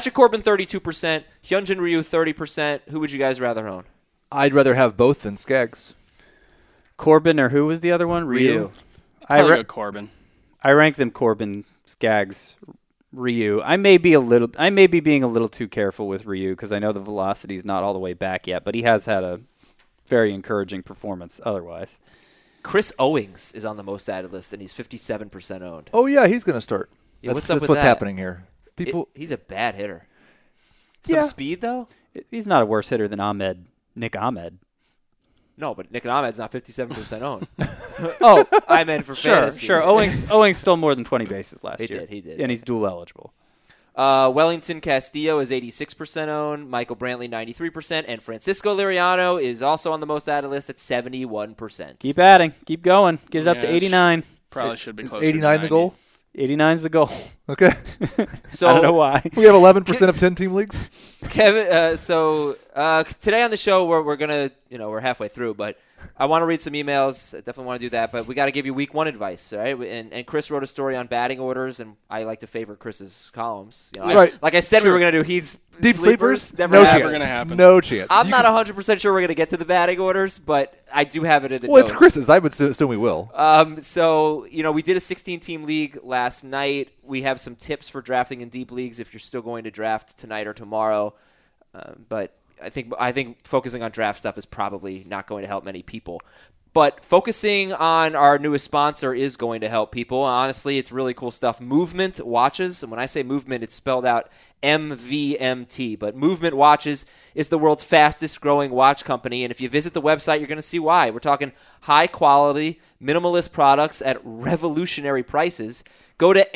32%. Hyunjin Ryu, 30%. Who would you guys rather own? I'd rather have both than Skaggs. Corbin or who was the other one? Ryu. Probably go Corbin. I rank them Corbin, Skaggs, Ryu. I may be being a little too careful with Ryu because I know the velocity's not all the way back yet, but he has had a very encouraging performance otherwise. Chris Owings is on the most added list, and he's 57% owned. Oh, yeah, he's going to start. Yeah, That's what's what's that? happening here. He's a bad hitter. Some Yeah. speed, though? He's not a worse hitter than Nick Ahmed. No, but Nick Ahmed's not 57% owned. Oh, I meant for fantasy. Sure. Owings stole more than 20 bases last year. He did. And he's dual eligible. Wellington Castillo is 86% owned. Michael Brantley, 93%. And Francisco Liriano is also on the most added list at 71%. Keep adding. Keep going. Get it up to 89. Probably should be closer. 89 to the goal. 89's the goal. Okay. So I don't know why. We have 11% of 10 team leagues. Kevin, today on the show we're gonna, we're halfway through, but I want to read some emails. I definitely want to do that, but we got to give you week 1 advice, all right? And Chris wrote a story on batting orders, and I like to favor Chris's columns. Right. Like I said, we were gonna do Heath's Deep sleepers? Never No happened. chance. gonna happen. No chance. I'm not 100% sure we're gonna get to the batting orders, but I do have it in the Well, notes. it's Chris's. I would assume we will. So, we did a 16-team league last night. We have some tips for drafting in deep leagues if you're still going to draft tonight or tomorrow. But I think focusing on draft stuff is probably not going to help many people. But focusing on our newest sponsor is going to help people. Honestly, it's really cool stuff. Movement Watches. And when I say movement, it's spelled out MVMT. But Movement Watches is the world's fastest growing watch company. And if you visit the website, you're going to see why. We're talking high quality, minimalist products at revolutionary prices. Go to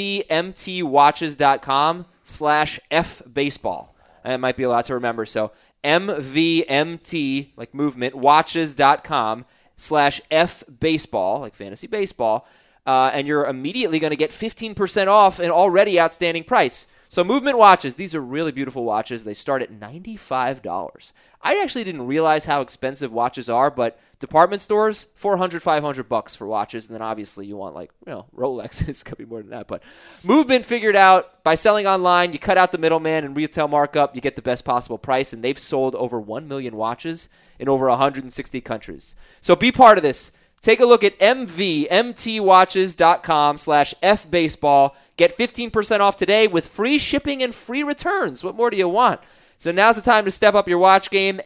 mvmtwatches.com/fbaseball. That might be a lot to remember. So MVMT, like movement, watches.com/fbaseball, like fantasy baseball. And you're immediately going to get 15% off an already outstanding price. So Movement Watches, these are really beautiful watches. They start at $95. I actually didn't realize how expensive watches are, but department stores, $400, $500 for watches. And then obviously you want Rolex. It's going to be more than that. But Movement figured out by selling online, you cut out the middleman and retail markup, you get the best possible price. And they've sold over 1 million watches in over 160 countries. So be part of this. Take a look at mvmtwatches.com/fbaseball. Get 15% off today with free shipping and free returns. What more do you want? So now's the time to step up your watch game.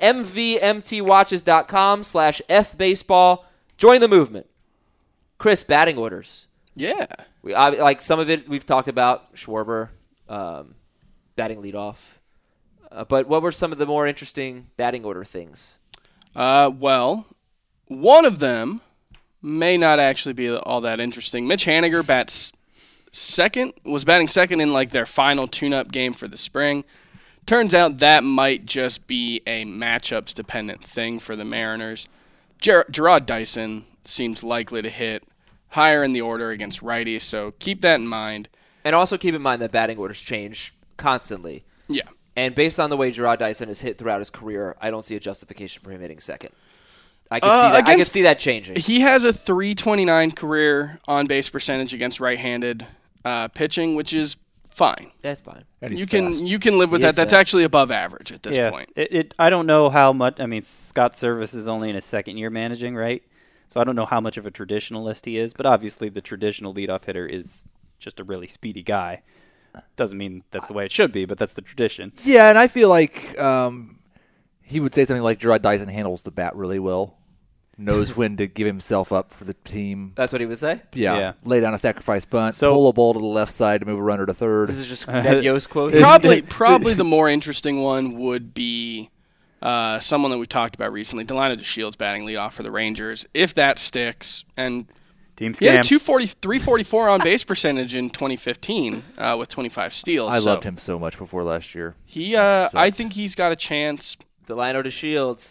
mvmtwatches.com/fbaseball. Join the movement. Chris, batting orders. Yeah. We like some of it we've talked about. Schwarber, batting leadoff. But what were some of the more interesting batting order things? Well, one of them may not actually be all that interesting. Mitch Haniger was batting second in their final tune-up game for the spring. Turns out that might just be a matchups-dependent thing for the Mariners. Gerard Dyson seems likely to hit higher in the order against righties, so keep that in mind. And also keep in mind that batting orders change constantly. Yeah. And based on the way Gerard Dyson has hit throughout his career, I don't see a justification for him hitting second. I can see that changing. He has a .329 career on-base percentage against right-handed pitching, which is fine. That's fine. And You he's can live with He that. is That's fast. actually above average at this point. I don't know how much. I mean, Scott Service is only in his second year managing, right? So I don't know how much of a traditionalist he is, but obviously the traditional leadoff hitter is just a really speedy guy. Doesn't mean that's the way it should be, but that's the tradition. Yeah, and I feel like he would say something like Gerard Dyson handles the bat really well. Knows when to give himself up for the team. That's what he would say? Yeah. Lay down a sacrifice bunt, So- pull a ball to the left side to move a runner to third. This is just Ned Yost quote. Probably the more interesting one would be someone that we talked about recently, Delino DeShields batting leadoff for the Rangers. If that sticks, and Team he had a scam. 344 on base percentage in 2015 with 25 steals. I so loved him so much before last year. I Sucked. think he's got a chance. Delino DeShields.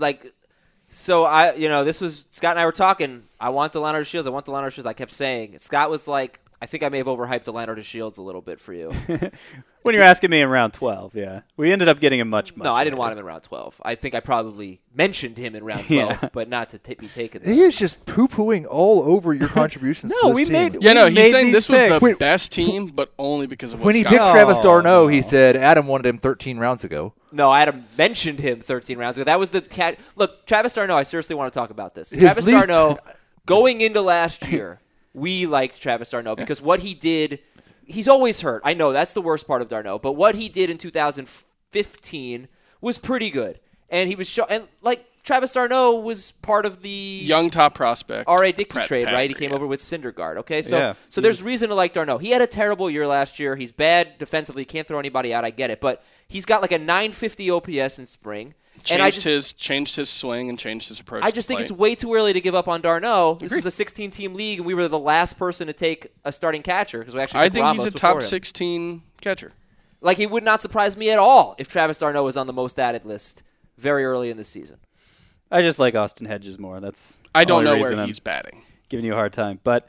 This was Scott and I were talking. I want Delino DeShields. I kept saying. Scott was like, I think I may have overhyped Delino DeShields a little bit for you. When you're asking me in round 12, yeah. We ended up getting him much No, I didn't later. want him in round 12. I think I probably mentioned him in round 12, Yeah. but not to be taken. He is just poo-pooing all over your contributions to No, this we team. made- Yeah, no, We he's saying these this was the picks. Wait. best team, but only because of what When he Scott picked No. Travis d'Arnaud, No. he said Adam wanted him 13 rounds ago. No, I had mentioned him 13 rounds ago. That was the cat. Look, Travis d'Arnaud, I seriously want to talk about this. His Travis least- d'Arnaud, going into last year, we liked Travis d'Arnaud because what he did, he's always hurt. I know that's the worst part of d'Arnaud, but what he did in 2015 was pretty good. And he was Travis d'Arnaud was part of the young top prospect. R.A. Dickey Pratt trade, right? He Packer, came over with Syndergaard, okay? So Yeah, so there's reason to like d'Arnaud. He had a terrible year last year. He's bad defensively. Can't throw anybody out. I get it. But he's got like a 950 OPS in spring. Changed his swing and changed his approach. I just think it's way too early to give up on d'Arnaud. This was a 16-team league, and we were the last person to take a starting catcher because we actually I took think Ramos he's a before top him. 16 catcher. Like, it would not surprise me at all if Travis d'Arnaud was on the most added list very early in the season. I just like Austin Hedges more. That's I don't the know only where reason I'm he's batting. giving you a hard time. But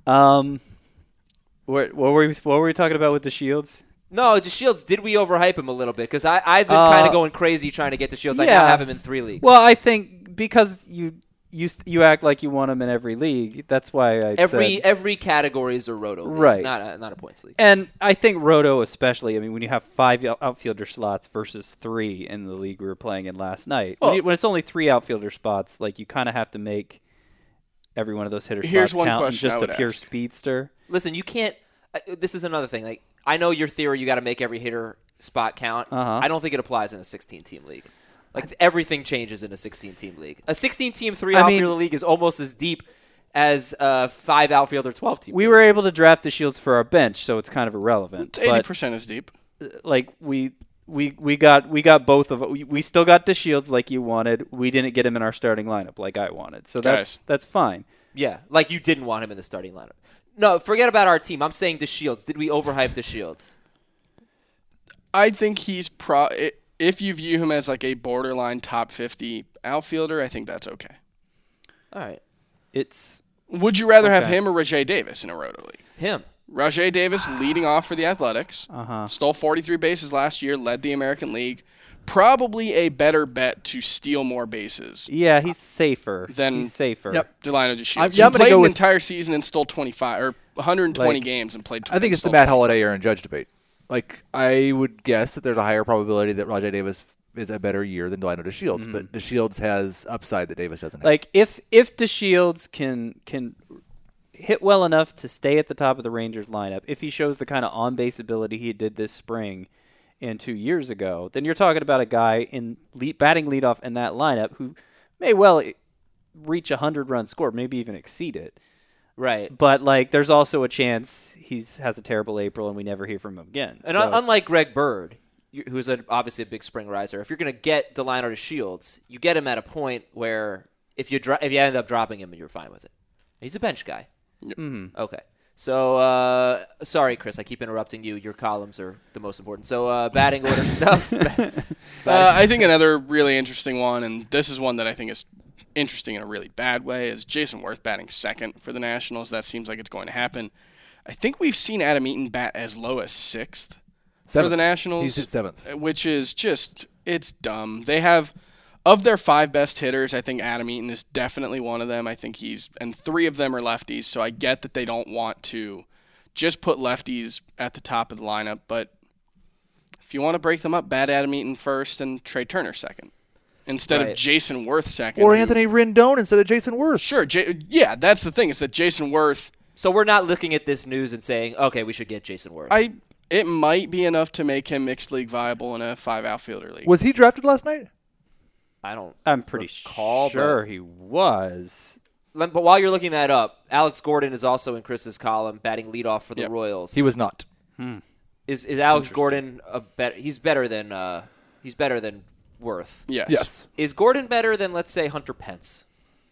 what were we talking about with the Shields? No, the Shields, did we overhype him a little bit? Because I've been kind of going crazy trying to get the Shields. I now have him in 3 leagues. Well, I think because you act like you want him in every league. That's why I said. Every category is a roto league, Right. not a points league. And I think Roto especially, I mean, when you have 5 outfielder slots versus 3 in the league we were playing in last night, when it's only 3 outfielder spots, like you kind of have to make every one of those hitter Here's spots one count and question I just a would pure ask. speedster. Listen, you can't this is another thing. Like, I know your theory, you got to make every hitter spot count. Uh-huh. I don't think it applies in a 16-team league. Like, everything changes in a 16-team league. A 16-team, 3 outfielder league is almost as deep as a 5 outfielder, 12-team. We were able to draft the Shields for our bench, so it's kind of irrelevant. It's 80% is deep. Like we got both of it. We still got the Shields like you wanted. We didn't get him in our starting lineup like I wanted. So that's fine. Yeah, like you didn't want him in the starting lineup. No, forget about our team. I'm saying the Shields. Did we overhype the Shields? I think he's if you view him as like a borderline top 50 outfielder, I think that's okay. All right. Would you rather have Okay. him or Rajay Davis in a Roto League? Him. Rajay Davis leading off for the Athletics. Stole 43 bases last year, led the American League. Probably a better bet to steal more bases. Yeah, he's safer. Then- Yep. Delino DeShields. I'm He gonna played go an with- entire season and stole 25 or 120 Like- games and played. I think it's the stole Matt 20. Holliday, Aaron Judge debate. Like, I would guess that there's a higher probability that Rajay Davis is a better year than Delino DeShields, but DeShields has upside that Davis doesn't have. Like if DeShields can hit well enough to stay at the top of the Rangers lineup, if he shows the kind of on-base ability he did this spring and 2 years ago, then you're talking about a guy in batting leadoff in that lineup who may well reach 100-run score, maybe even exceed it. Right. But like, there's also a chance he has a terrible April and we never hear from him again. And So- unlike Greg Bird, who's obviously a big spring riser, if you're going to get Delino DeShields, you get him at a point where if you end up dropping him, you're fine with it. He's a bench guy. Yep. Okay. So, sorry, Chris, I keep interrupting you. Your columns are the most important. So, batting order stuff. I think another really interesting one, and this is one that I think is interesting in a really bad way, is Jason Worth batting second for the Nationals. That seems like it's going to happen. I think we've seen Adam Eaton bat as low as 6th for the Nationals. He's at 7th. Which is just, it's dumb. They have, of their 5 best hitters, I think Adam Eaton is definitely one of them. I think and 3 of them are lefties, so I get that they don't want to just put lefties at the top of the lineup, but if you want to break them up, bat Adam Eaton first and Trey Turner second instead of Jason Worth second. Or Anthony Rendon instead of Jason Worth. Sure, yeah, that's the thing, is that Jason Worth, So we're not looking at this news and saying, okay, we should get Jason Worth. it might be enough to make him mixed league viable in a 5 outfielder league. Was he drafted last night? I'm pretty sure he was. But while you're looking that up, Alex Gordon is also in Chris's column, batting leadoff for the Royals. He was not. Is Alex Gordon he's better than Worth? Yes. Is Gordon better than, let's say, Hunter Pence?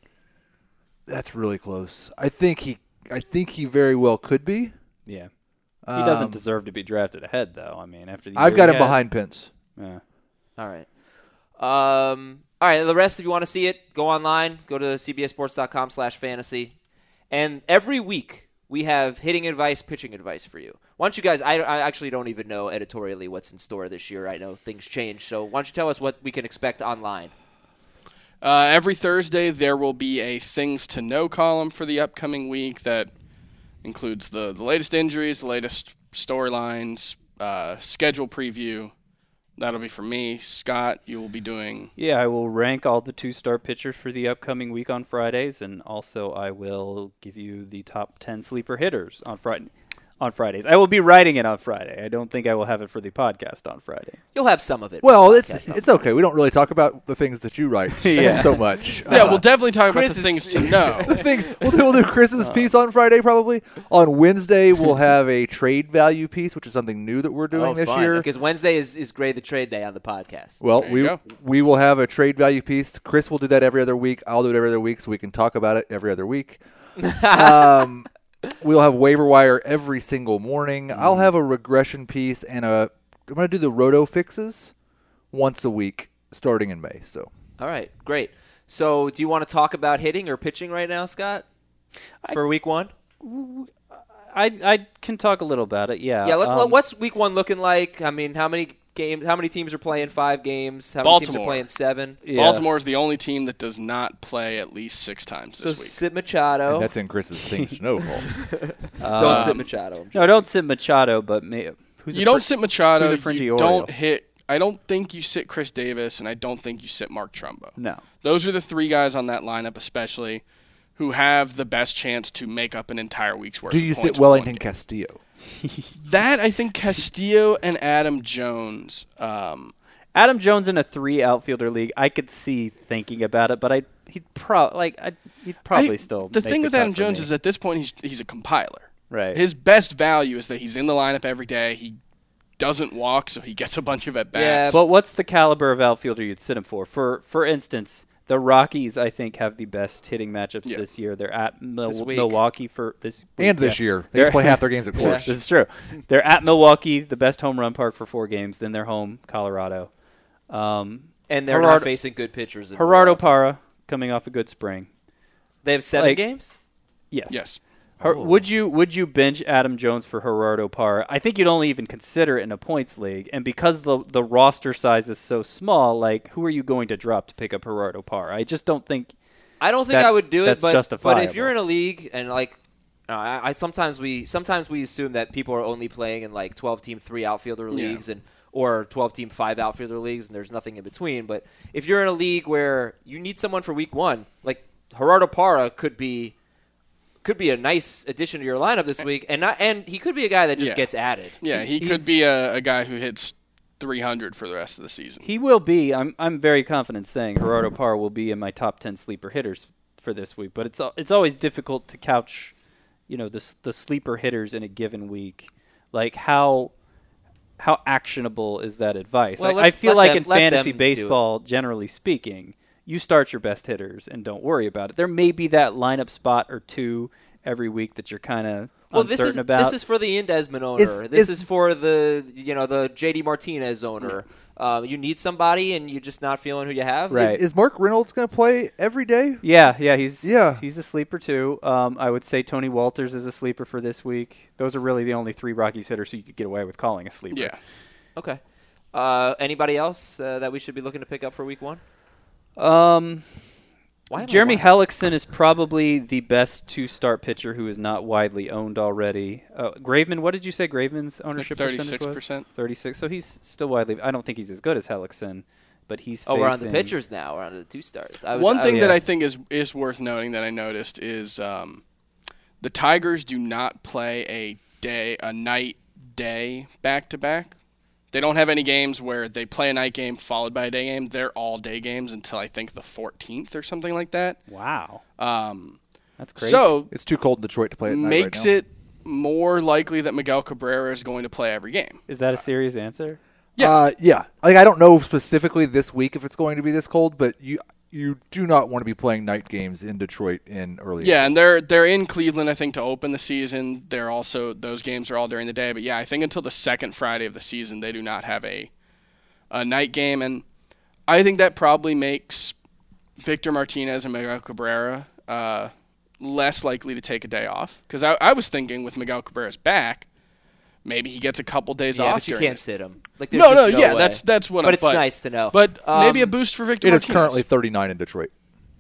That's really close. I think he very well could be. Yeah. He doesn't deserve to be drafted ahead, though. I mean, after the I've year got he him had. behind Pence. Yeah. All right. All right, the rest, if you want to see it, go online, go to cbsports.com/fantasy. And every week we have hitting advice, pitching advice for you. Why don't you guys, I actually don't even know editorially what's in store this year. I know things change. So why don't you tell us what we can expect online? Every Thursday there will be a Things to Know column for the upcoming week that includes the latest injuries, the latest storylines, schedule preview. That'll be from me. Scott, you will be doing... Yeah, I will rank all the 2-star pitchers for the upcoming week on Fridays, and also I will give you the top 10 sleeper hitters on Friday. on Fridays. I will be writing it on Friday. I don't think I will have it for the podcast on Friday. You'll have some of it. Well, for the it's podcast, it's okay. We don't really talk about the things that you write Yeah. so much. Yeah, we'll definitely talk about Chris the is- things to know. The things we'll do Chris's piece on Friday probably. On Wednesday we'll have a trade value piece, which is something new that we're doing this year. Because Wednesday is Grade the Trade Day on the podcast. Well, There you go. we will have a trade value piece. Chris will do that every other week. I'll do it every other week, so we can talk about it every other week. We'll have waiver wire every single morning. I'll have a regression piece and I'm going to do the roto fixes once a week starting in May. So All right, great. So, do you want to talk about hitting or pitching right now, Scott? For week 1? I can talk a little about it. Yeah. Yeah. What's week 1 looking like? I mean, how many teams are playing 5 games? How many teams are Baltimore. playing 7? Yeah. Baltimore is the only team that does not play at least 6 times So this week. sit Machado. and that's in Chris's things to know. Paul. Don't sit Machado. No, don't sit Machado, but who's You don't sit Machado. who's a fringy You Oriole? don't hit. I don't think you sit Chris Davis, and I don't think you sit Mark Trumbo. No. Those are the 3 guys on that lineup, especially, who have the best chance to make up an entire week's worth. Do of you points sit with one Wellington game. Castillo? That I think Castillo and Adam Jones. Adam Jones in a 3 outfielder league, I could see thinking about it, but he'd probably still. The make thing with cut Adam for Jones me. is at this point he's a compiler. Right. His best value is that he's in the lineup every day. He doesn't walk, so he gets a bunch of at bats. Yeah, But what's the caliber of outfielder you'd sit him for? For instance, the Rockies, I think, have the best hitting matchups Yeah. this year. They're at This week. Milwaukee for this week. And this Yeah. year. They just play half their games at course. This is true. They're at Milwaukee, the best home run park for 4 games. Then they're home, Colorado. And they're Gerardo- not facing good pitchers. in Gerardo Milwaukee. Parra coming off a good spring. They have 7 like- games? Yes. Yes. Would you bench Adam Jones for Gerardo Parra? I think you'd only even consider it in a points league, and because the roster size is so small, like who are you going to drop to pick up Gerardo Parra? I just don't think. I don't think That- I would do it, that's but justifiable. if you're in a league and like, I sometimes we assume that people are only playing in like 12-team 3 outfielder leagues or 12-team 5 outfielder leagues, and there's nothing in between. But if you're in a league where you need someone for week 1, like Gerardo Parra could be a nice addition to your lineup this week, and he could be a guy that just Yeah. gets added. Yeah, he He's- could be a guy who hits 300 for the rest of the season. He will be. I'm very confident saying Gerardo Parra will be in my top 10 sleeper hitters for this week. But it's always difficult to couch, the sleeper hitters in a given week. Like how actionable is that advice? Well, I feel like in let them fantasy do it. baseball, generally speaking, you start your best hitters and don't worry about it. There may be that lineup spot or 2 every week that you're kind of uncertain about. This is for the Indesman owner. This is for the the JD Martinez owner. You need somebody, and you're just not feeling who you have. Right. Is Mark Reynolds going to play every day? Yeah, he's Yeah. a sleeper too. I would say Tony Walters is a sleeper for this week. Those are really the only 3 Rockies hitters who you could get away with calling a sleeper. Yeah. Okay. Anybody else that we should be looking to pick up for week 1? Why am I Jeremy why- Hellickson is probably the best 2-start pitcher who is not widely owned already. Graveman, what did you say Graveman's ownership percentage was? 36%. 36. So he's still widely. I don't think he's as good as Hellickson, but he's Oh, we're on the facing- pitchers now. We're on to the 2 starts. One thing yeah. that I think is worth noting that I noticed is the Tigers do not play a night day back to back. They don't have any games where they play a night game followed by a day game. They're all day games until I think the 14th or something like that. Wow, that's crazy. So It's too cold in Detroit to play at night makes right now. it more likely that Miguel Cabrera is going to play every game. is that a serious answer? Yeah. Like I don't know specifically this week if it's going to be this cold, but you do not want to be playing night games in Detroit in early. Yeah, and they're in Cleveland, I think, to open the season. They're also those games are all during the day. But yeah, I think until the second Friday of the season, they do not have a night game, and I think that probably makes Victor Martinez and Miguel Cabrera less likely to take a day off. Because I was thinking with Miguel Cabrera's back, maybe he gets a couple days Yeah, off. but you during can't it. sit him. Like, there's No, just yeah, way. that's what. But it's nice to know. But maybe a boost for Victor It is Martinez. currently 39 in Detroit.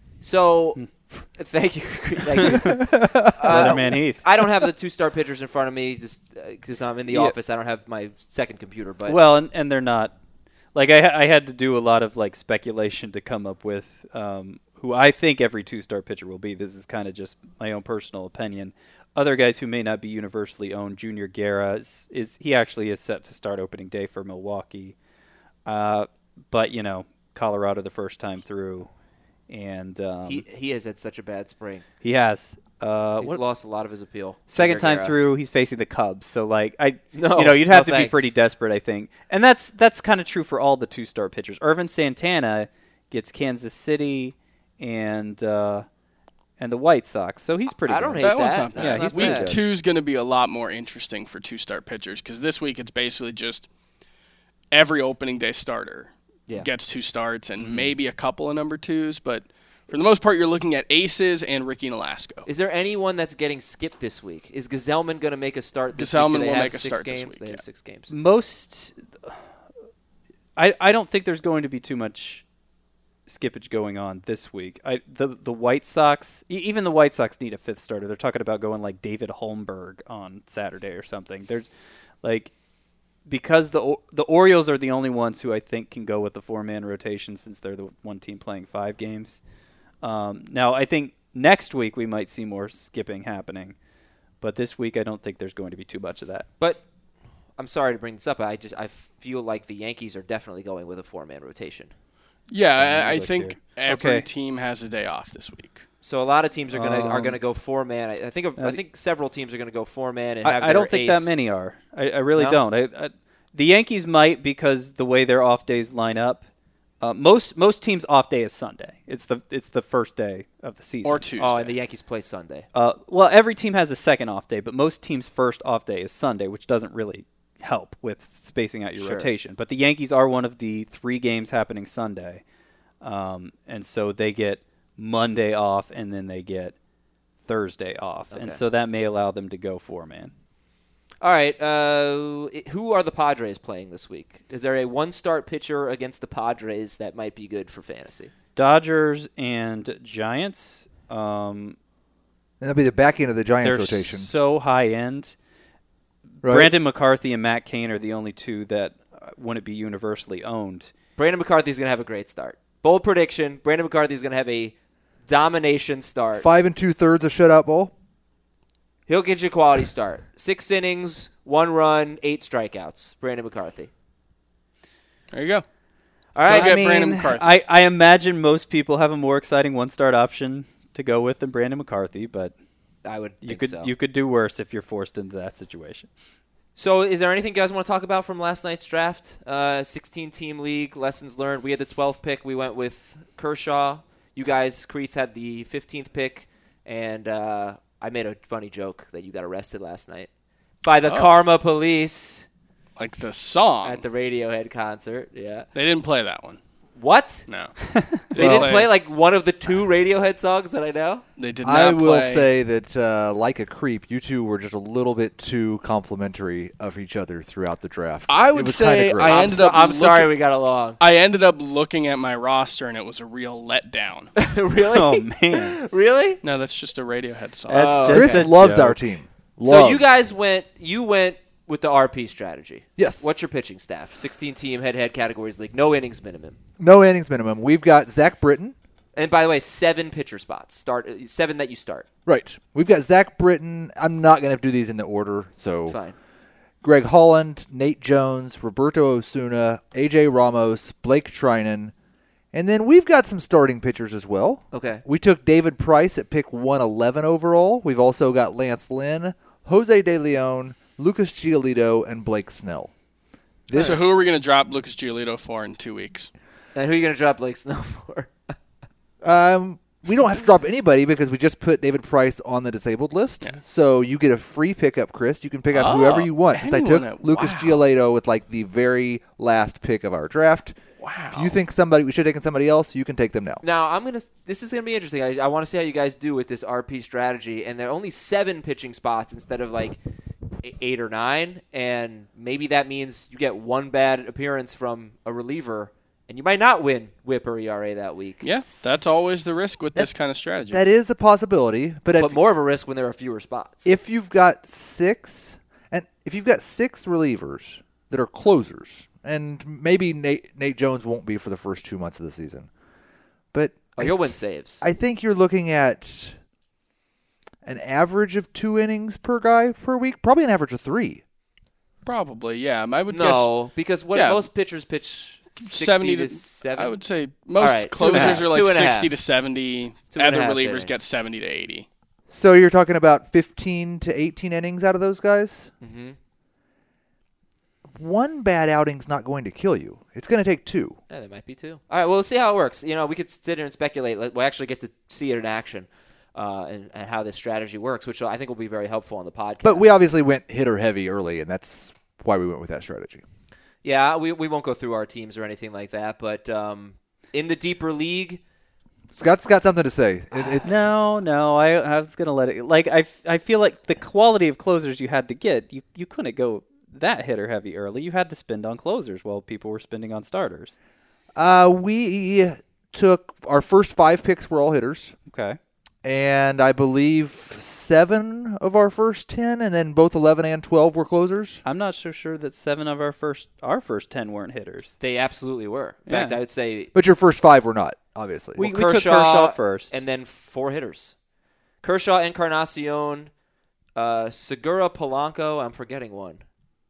So, thank you. Thank you. Weatherman Heath. I don't have the 2-star pitchers in front of me just because I'm in the Yeah. office. I don't have my second computer. But Well, and they're not. Like I had to do a lot of like speculation to come up with who I think every 2-star pitcher will be. This is kind of just my own personal opinion. other guys who may not be universally owned. Junior Guerra he actually is set to start opening day for Milwaukee. But, Colorado the first time through. And he has had such a bad spring. he has. He's lost a lot of his appeal. Second Junior time Guerra. through, he's facing the Cubs. So, No, you'd have to be thanks. pretty desperate, I think. And that's kind of true for all the two-star pitchers. Irvin Santana gets Kansas City and the White Sox. So he's pretty I good. don't hate That one's that. not bad. Yeah, That's he's not pretty bad. good. Week 2 is going to be a lot more interesting for two-star pitchers because this week it's basically just every opening day starter gets 2 starts and maybe a couple of number 2s, but for the most part, you're looking at aces and Ricky Nolasco. Is there anyone that's getting skipped this week? Is Gazelman going to make a start this Gazelman week? Do they will have make a 6 start this games? week, They yeah. have 6 games. I don't think there's going to be too much skippage going on this week. The White Sox, even the White Sox need a 5th starter. They're talking about going like David Holmberg on Saturday or something. There's because the Orioles are the only ones who I think can go with the 4-man rotation since they're the one team playing 5 games. Now I think next week we might see more skipping happening, but this week I don't think there's going to be too much of that. But I'm sorry to bring this up. I feel like the Yankees are definitely going with a 4-man rotation. Yeah, I look think here. every Okay. team has a day off this week. So a lot of teams are gonna go 4-man. I think several teams are gonna go 4-man and have I don't their think ace. that many are. I really No? don't. The Yankees might because the way their off days line up. Most teams' off day is Sunday. It's the first day of the season. Or Tuesday. Oh, and the Yankees play Sunday. Well, every team has a second off day, but most teams' first off day is Sunday, which doesn't really help with spacing out your Sure. rotation. But the Yankees are one of the 3 games happening Sunday, and so they get Monday off, and then they get Thursday off, and Okay. so that may allow them to go 4-man. All right. Who are the Padres playing this week? Is there a 1-start pitcher against the Padres that might be good for fantasy? Dodgers and Giants. And that'll be the back end of the Giants They're rotation. so high end. Right? Brandon McCarthy and Matt Cain are the only 2 that wouldn't be universally owned. Brandon McCarthy's going to have a great start. Bold prediction: Brandon McCarthy's going to have a domination start. 5 2/3 a shutout ball. He'll get you a quality start. 6 innings, 1 run, 8 strikeouts. Brandon McCarthy. There you go. All right. Get Brandon McCarthy. I imagine most people have a more exciting 1-start option to go with than Brandon McCarthy, but I would you think could so. you could do worse if you're forced into that situation. So is there anything you guys want to talk about from last night's draft? 16-team league, lessons learned. We had the 12th pick. We went with Kershaw. You guys, Creeth, had the 15th pick. And I made a funny joke that you got arrested last night by the Karma Police Like the song. at the Radiohead concert. Yeah. They didn't play that one. What? No. They didn't play like one of the 2 Radiohead songs that I know? They did not I will play. say that, like a creep, you two were just a little bit too complimentary of each other throughout the draft. I It would was say kinda gross. I ended up I'm sorry looking- we got along. I ended up looking at my roster, and it was a real letdown. Really? Oh man, Really? No, that's just a Radiohead song. That's Chris just a loves joke. our team. So Loves. you guys went with the RP strategy. Yes. What's your pitching staff? 16-team head-to-head categories league. No innings minimum. No innings minimum. We've got Zach Britton. And by the way, 7 pitcher spots. 7 that you start. Right. We've got Zach Britton. I'm not going to do these in the order. So Fine. Greg Holland, Nate Jones, Roberto Osuna, AJ Ramos, Blake Trinan. And then we've got some starting pitchers as well. Okay. We took David Price at pick 111 overall. We've also got Lance Lynn, Jose De Leon, Lucas Giolito, and Blake Snell. So who are we going to drop Lucas Giolito for in 2 weeks? And who are you going to drop Blake Snell for? We don't have to drop anybody because we just put David Price on the disabled list. Yeah. So you get a free pickup, Chris. You can pick up whoever you want. Since I anyone took that- Lucas wow. Giolito with like the very last pick of our draft. Wow. If you think we should have taken somebody else, you can take them now. Now, this is going to be interesting. I want to see how you guys do with this RP strategy. And there are only 7 pitching spots instead of like 8 or 9. And maybe that means you get 1 bad appearance from a reliever. And you might not win WHIP or ERA that week. Yeah, that's always the risk with this kind of strategy. That is a possibility, But more of a risk when there are fewer spots. if you've got 6 relievers that are closers, and maybe Nate Jones won't be for the first 2 months of the season, but You'll win saves. I think you're looking at an average of 2 innings per guy per week? Probably an average of 3. Probably, yeah. I would guess No, because most pitchers pitch 60 to 70. I would say most right, closers are like 2.5. 60 to 70. Other 2.5 relievers innings. get 70 to 80. So you're talking about 15 to 18 innings out of those guys? Mm-hmm. One bad outing's not going to kill you. It's going to take 2. Yeah, there might be 2. All right, well, let's see how it works. We could sit here and speculate. We'll actually get to see it in action and how this strategy works, which I think will be very helpful on the podcast. But we obviously went hitter heavy early, and that's why we went with that strategy. Yeah, we won't go through our teams or anything like that, but in the deeper league, Scott's got something to say. No, I was gonna let it. Like I feel like the quality of closers you had to get, you couldn't go that hitter heavy early. You had to spend on closers while people were spending on starters. We took our first 5 picks were all hitters, Okay. and I believe 7 of our first 10, and then both 11 and 12 were closers. I'm not so sure that 7 of our first 10 weren't hitters. they absolutely were. In fact, I would say But your first 5 were not, obviously. We took Kershaw first. and then 4 hitters. Kershaw, Encarnacion, Segura, Polanco. I'm forgetting one.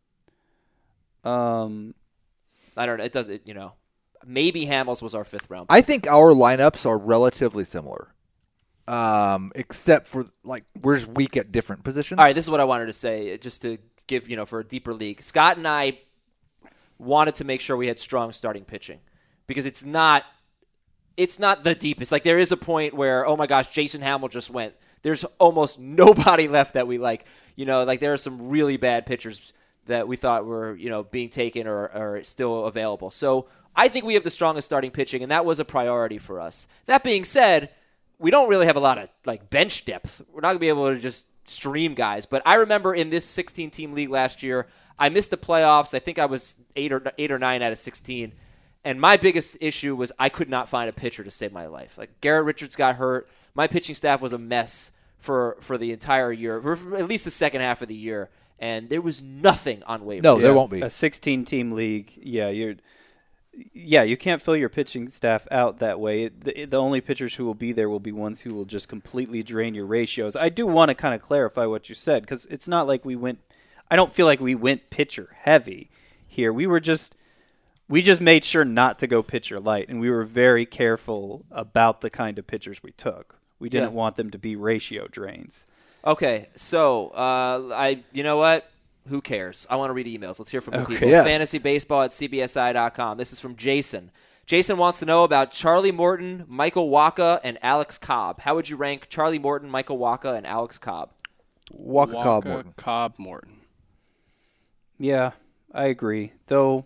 I don't know. It does. Maybe Hamels was our 5th round. I think our lineups are relatively similar, except for we're just weak at different positions. All right, this is what I wanted to say, just to give for a deeper league. Scott and I wanted to make sure we had strong starting pitching because it's not the deepest. Like there is a point where, oh my gosh, Jason Hamill just went. There's almost nobody left that we like. There are some really bad pitchers that we thought were being taken or still available. So I think we have the strongest starting pitching, and that was a priority for us. That being said, we don't really have a lot of bench depth. We're not going to be able to just stream guys. But I remember in this 16-team league last year, I missed the playoffs. I think I was 8 or 9 out of 16. And my biggest issue was I could not find a pitcher to save my life. Garrett Richards got hurt. My pitching staff was a mess for the entire year, for at least the second half of the year. And there was nothing on waivers. No, there won't be. A 16-team league, you can't fill your pitching staff out that way. The only pitchers who will be there will be ones who will just completely drain your ratios. I do want to kind of clarify what you said because it's not like I don't feel like we went pitcher heavy here. We just made sure not to go pitcher light, and we were very careful about the kind of pitchers we took. We didn't want them to be ratio drains. Okay, so you know what? Who cares? I want to read emails. Let's hear from the people. Yes. FantasyBaseball@cbsi.com. This is from Jason. Jason wants to know about Charlie Morton, Michael Wacha, and Alex Cobb. How would you rank Charlie Morton, Michael Wacha, and Alex Cobb? Wacha, Cobb, Morton. Cobb, Morton. Yeah, I agree. Though,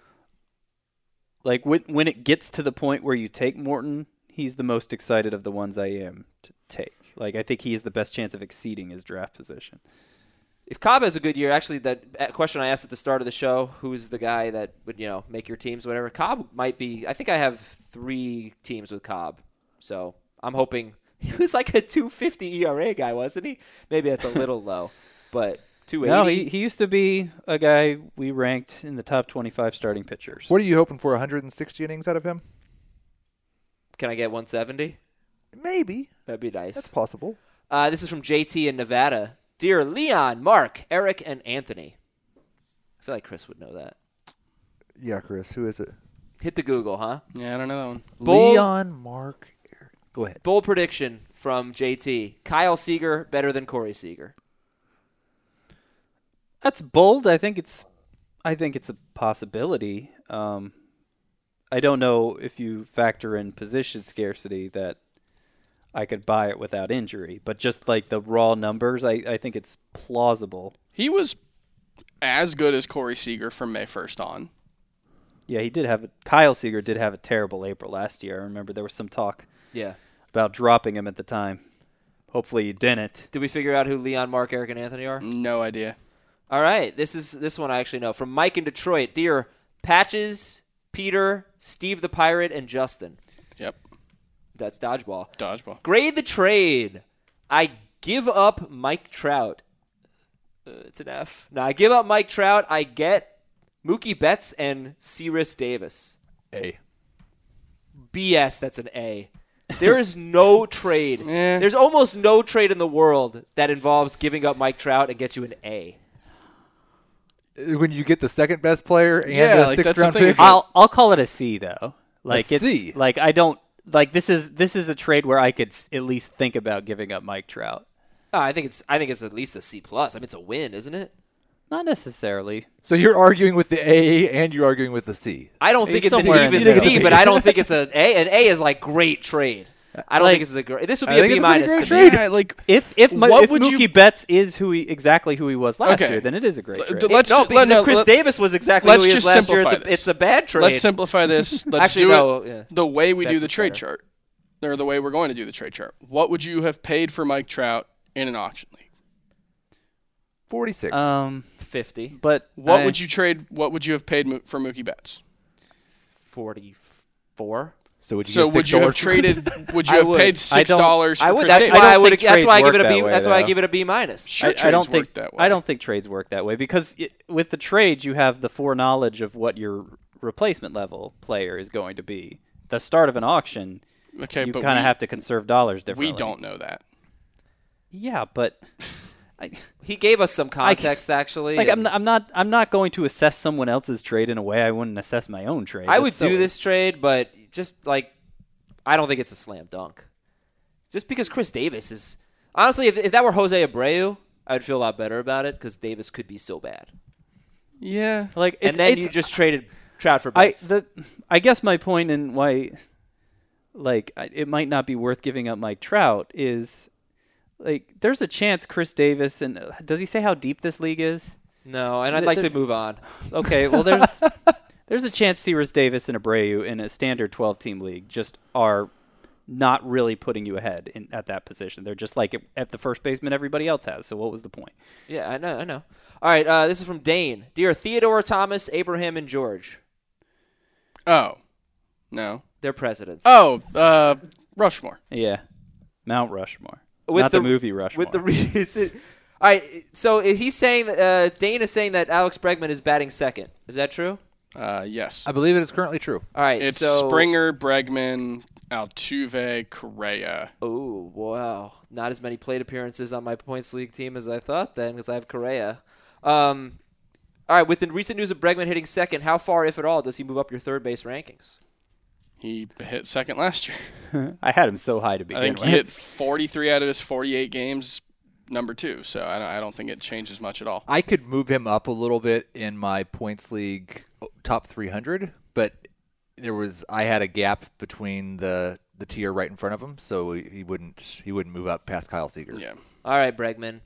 when it gets to the point where you take Morton, he's the most excited of the ones I am to take. I think he has the best chance of exceeding his draft position. If Cobb has a good year, actually, that question I asked at the start of the show, who's the guy that would make your teams, whatever. Cobb might be. I think I have 3 teams with Cobb, so I'm hoping he was like a 2.50 ERA guy, wasn't he? Maybe that's a little low, but 2.80. No, he used to be a guy we ranked in the top 25 starting pitchers. What are you hoping for? 160 innings out of him? Can I get 170? Maybe. That'd be nice. That's possible. This is from JT in Nevada. Dear Leon, Mark, Eric, and Anthony. I feel like Chris would know that. Yeah, Chris. Who is it? Hit the Google, huh? Yeah, I don't know that one. Leon, Mark, Eric. Go ahead. Bold prediction from JT. Kyle Seager better than Corey Seager. That's bold. I think it's a possibility. I don't know if you factor in position scarcity that I could buy it without injury, but just the raw numbers, I think it's plausible. He was as good as Corey Seager from May 1st on. Yeah, Kyle Seager did have a terrible April last year. I remember there was some talk about dropping him at the time. Hopefully you didn't. Did we figure out who Leon, Mark, Eric, and Anthony are? No idea. All right. This one I actually know. From Mike in Detroit. Dear Patches, Peter, Steve the Pirate, and Justin. Yep. That's dodgeball. Dodgeball. Grade the trade. I give up Mike Trout. It's an F. No, I give up Mike Trout. I get Mookie Betts and Cyrus Davis. A. BS, that's an A. There is no trade. Eh. There's almost no trade in the world that involves giving up Mike Trout and gets you an A. When you get the second best player and Yeah, a like, sixth that's the round thing, pick, is that- I'll call it a C though. Like it's C? like I don't like this is a trade where I could at least think about giving up Mike Trout. I think it's at least a C plus. I mean, it's a win, isn't it? Not necessarily. so you're arguing with the A and you're arguing with the C. I don't think He's it's an somewhere in even the C, middle. but I don't think it's an A. An A is like great trade. I don't Like- think this is a great. This would I be a think B it's a pretty minus great to me. trade. Yeah, like If What would Mookie you- Betts is exactly who he was last Okay. year, then it is a great trade. let's No, because no, if Chris let- Davis was exactly let's who he is just last year, simplify this. it's a bad trade. Let's simplify this. Let's Actually, do no, it yeah. the way we do Betts the is trade better. chart, or the way we're going to do the trade chart. What would you have paid for Mike Trout in an auction league? 46. 50, But What would you trade? What would you have paid for Mookie Betts? 44. so would you So give would you have $6 traded? Would you I have would. paid I don't- $6 for I would. Chris That's Davis? why I don't would. think That's why I trades give it a work B. that way, That's why I though. give it a B minus. Sure, I don't trades think work that way. I don't think trades work that way because with the trades you have the foreknowledge of what your replacement level player is going to be. The start of an auction, Okay, you but kind of we- have to conserve dollars differently. We don't know that. Yeah, but He gave us some context, actually. like and I'm not going to assess someone else's trade in a way I wouldn't assess my own trade. I That's would silly. do this trade, but just like I don't think it's a slam dunk. Just because Chris Davis is honestly, if that were Jose Abreu, I would feel a lot better about it because Davis could be so bad. Yeah. Like And then you just traded Trout for Betts. I guess my point in why it might not be worth giving up Mike Trout is like there's a chance Chris Davis and does he say how deep this league is? No, and I'd The- like the- to move on. Okay, well there's a chance Cyrus Davis and Abreu in a standard 12-team league just are not really putting you ahead at that position. They're just like at the first baseman everybody else has. So what was the point? Yeah, I know. All right, this is from Dane. Dear Theodore, Thomas, Abraham, and George. Oh. No. They're presidents. Oh. Rushmore. Yeah, Mount Rushmore, With not the movie Rushmore. With the reason. All right, so he's saying that Dane is saying that Alex Bregman is batting second. Is that true? Yes. I believe it is currently true. All right, It's so Springer, Bregman, Altuve, Correa. Oh, wow. Not as many plate appearances on my points league team as I thought then because I have Correa. All right, with the recent news of Bregman hitting second, how far, if at all, does he move up your third base rankings? He hit second last year. I had him so high to I begin think with. he hit 43 out of his 48 games, number 2. So I don't think it changes much at all. I could move him up a little bit in my points league top 300, but I had a gap between the tier right in front of him, so he wouldn't move up past Kyle Seager. Yeah. All right, Bregman.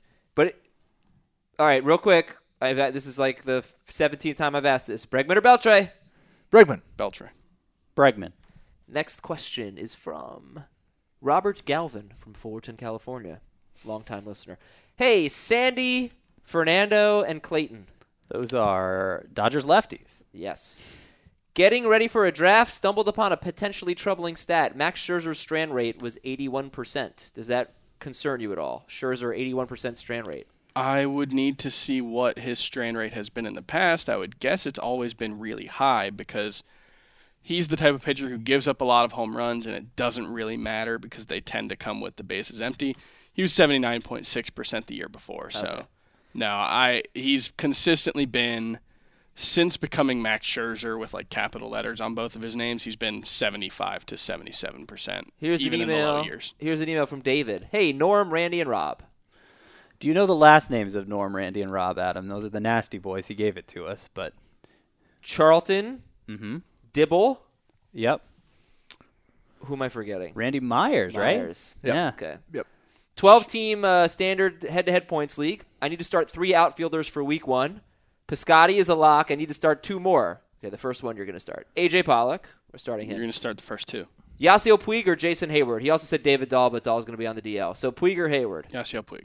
All right, real quick. This is like the 17th time I've asked this. Bregman or Beltre? Bregman. Beltre. Bregman. Next question is from Robert Galvin from Fullerton, California. Longtime listener. Hey, Sandy, Fernando, and Clayton. Those are Dodgers lefties. Yes. Getting ready for a draft, stumbled upon a potentially troubling stat. Max Scherzer's strand rate was 81%. Does that concern you at all? Scherzer, 81% strand rate. I would need to see what his strand rate has been in the past. I would guess it's always been really high because he's the type of pitcher who gives up a lot of home runs, and it doesn't really matter because they tend to come with the bases empty. He was 79.6% the year before. So, Okay. no, he's consistently been, since becoming Max Scherzer with like capital letters on both of his names, he's been 75 to 77%. Here's even an in the low email. years. Here's an email from David. Hey, Norm, Randy, and Rob. Do you know the last names of Norm, Randy, and Rob, Adam? Those are the nasty boys. He gave it to us, but Charlton, Dibble. yep. Who am I forgetting? Randy Myers, right? Myers. Yeah. Okay. Yep. 12-team standard head-to-head points league. I need to start 3 outfielders for week 1. Piscotty is a lock. I need to start 2 more. Okay, the first one you're going to start. A.J. Pollock. We're starting You're him. going to start the first 2. Yasiel Puig or Jason Hayward. He also said David Dahl, but Dahl's going to be on the DL. So Puig or Hayward. Yasiel Puig.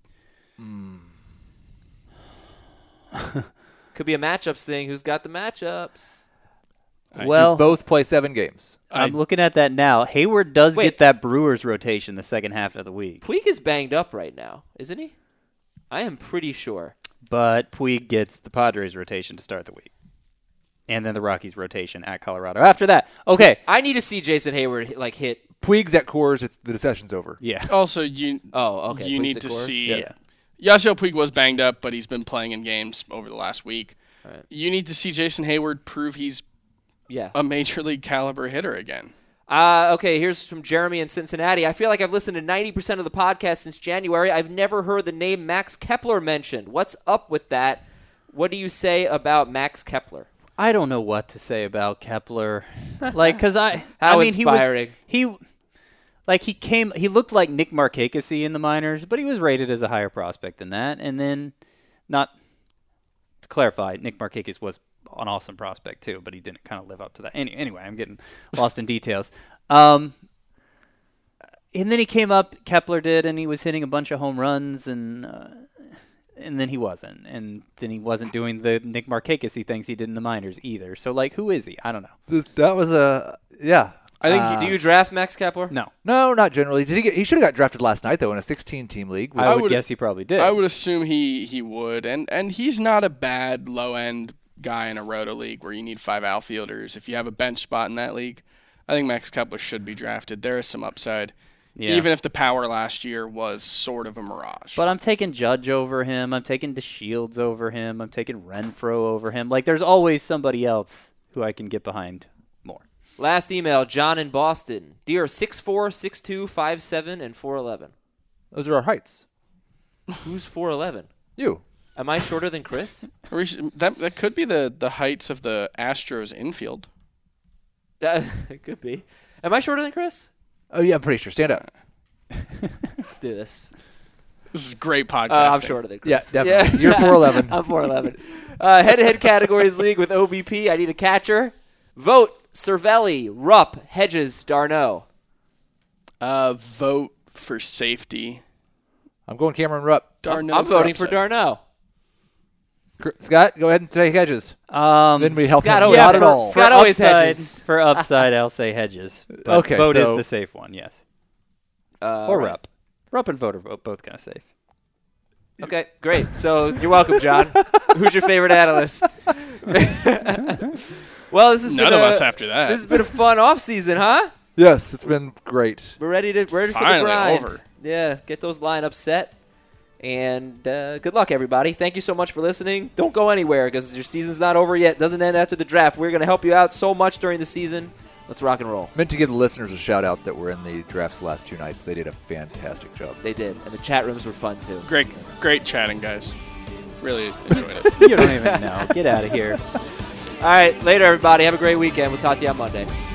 Could be a matchups thing. Who's got the matchups? Well, Both play 7 games. I'm looking at that now. Hayward does Wait. get that Brewers rotation the second half of the week, Puig is banged up right now, isn't he? I am pretty sure. but Puig gets the Padres rotation to start the week, and then the Rockies rotation at Colorado after that. Okay, I need to see Jason Hayward hit Puig's at Coors, the session's over. Yeah. Also, you Okay. you Puig's need at to Coors? see. Yeah. Yasiel Puig was banged up, but he's been playing in games over the last week. Right. You need to see Jason Hayward prove he's Yeah. a major league caliber hitter again. Okay, here's from Jeremy in Cincinnati. I feel like I've listened to 90% of the podcast since January. I've never heard the name Max Kepler mentioned. What's up with that? What do you say about Max Kepler? I don't know what to say about Kepler. Like, because How I mean, inspiring. he looked like Nick Markakis in the minors, but he was rated as a higher prospect than that. And then, not to clarify, Nick Markakis was an awesome prospect too, but he didn't kind of live up to that. Anyway, I'm getting lost in details. And then he came up, Kepler did, and he was hitting a bunch of home runs, and then he wasn't. And then he wasn't doing the Nick Markakis things he did in the minors either. So, like, who is he? I don't know. That was I think Do you draft Max Kepler? No. No, not generally. He should have got drafted last night though in a 16-team league. I would would- guess he probably did. I would assume he would, and he's not a bad low end guy in a roto league where you need 5 outfielders. If you have a bench spot in that league, I think Max Kepler should be drafted. There is some upside, Yeah. even if the power last year was sort of a mirage. But I'm taking Judge over him. I'm taking DeShields over him. I'm taking Renfroe over him. Like, there's always somebody else who I can get behind more. Last email, John in Boston. Dear 6'4", 6'2", 5'7", and 4'11". Those are our heights. Who's 4'11"? You. Am I shorter than Chris? That could be the heights of the Astros infield. It could be. Am I shorter than Chris? Oh yeah, I'm pretty sure. Stand up. Let's do this. This is great podcasting. I'm shorter than Yeah, Chris. definitely. You're 4'11". I'm 4'11". Head-to-head categories league with OBP. I need a catcher. Vote Cervelli, Rupp, Hedges, Darno. Vote for safety. I'm going Cameron Rupp. Darno I'm voting for upside. Darno. Scott, go ahead and take Hedges. Then we help Scott him. always- Not yeah, at all. Scott always upside, Hedges. For upside, I'll say Hedges. But Okay, Vote so- is the safe one, yes. Or Right. Rupp. Rupp and Vote are both kind of safe. Okay, great. So you're welcome, John. Who's your favorite analyst? Well, this has None been of us after that. This has been a fun off season, huh? Yes, it's been great. We're ready for the Finally grind. over. Yeah, get those lineups set. And good luck, everybody. Thank you so much for listening. Don't go anywhere because your season's not over yet. Doesn't end after the draft. We're going to help you out so much during the season. Let's rock and roll. Meant to give the listeners a shout out that were in the drafts last 2 nights. They did a fantastic job. They did. And the chat rooms were fun, too. Great chatting, guys. Really enjoyed it. You don't even know. Get out of here. All right, later, everybody. Have a great weekend. We'll talk to you on Monday.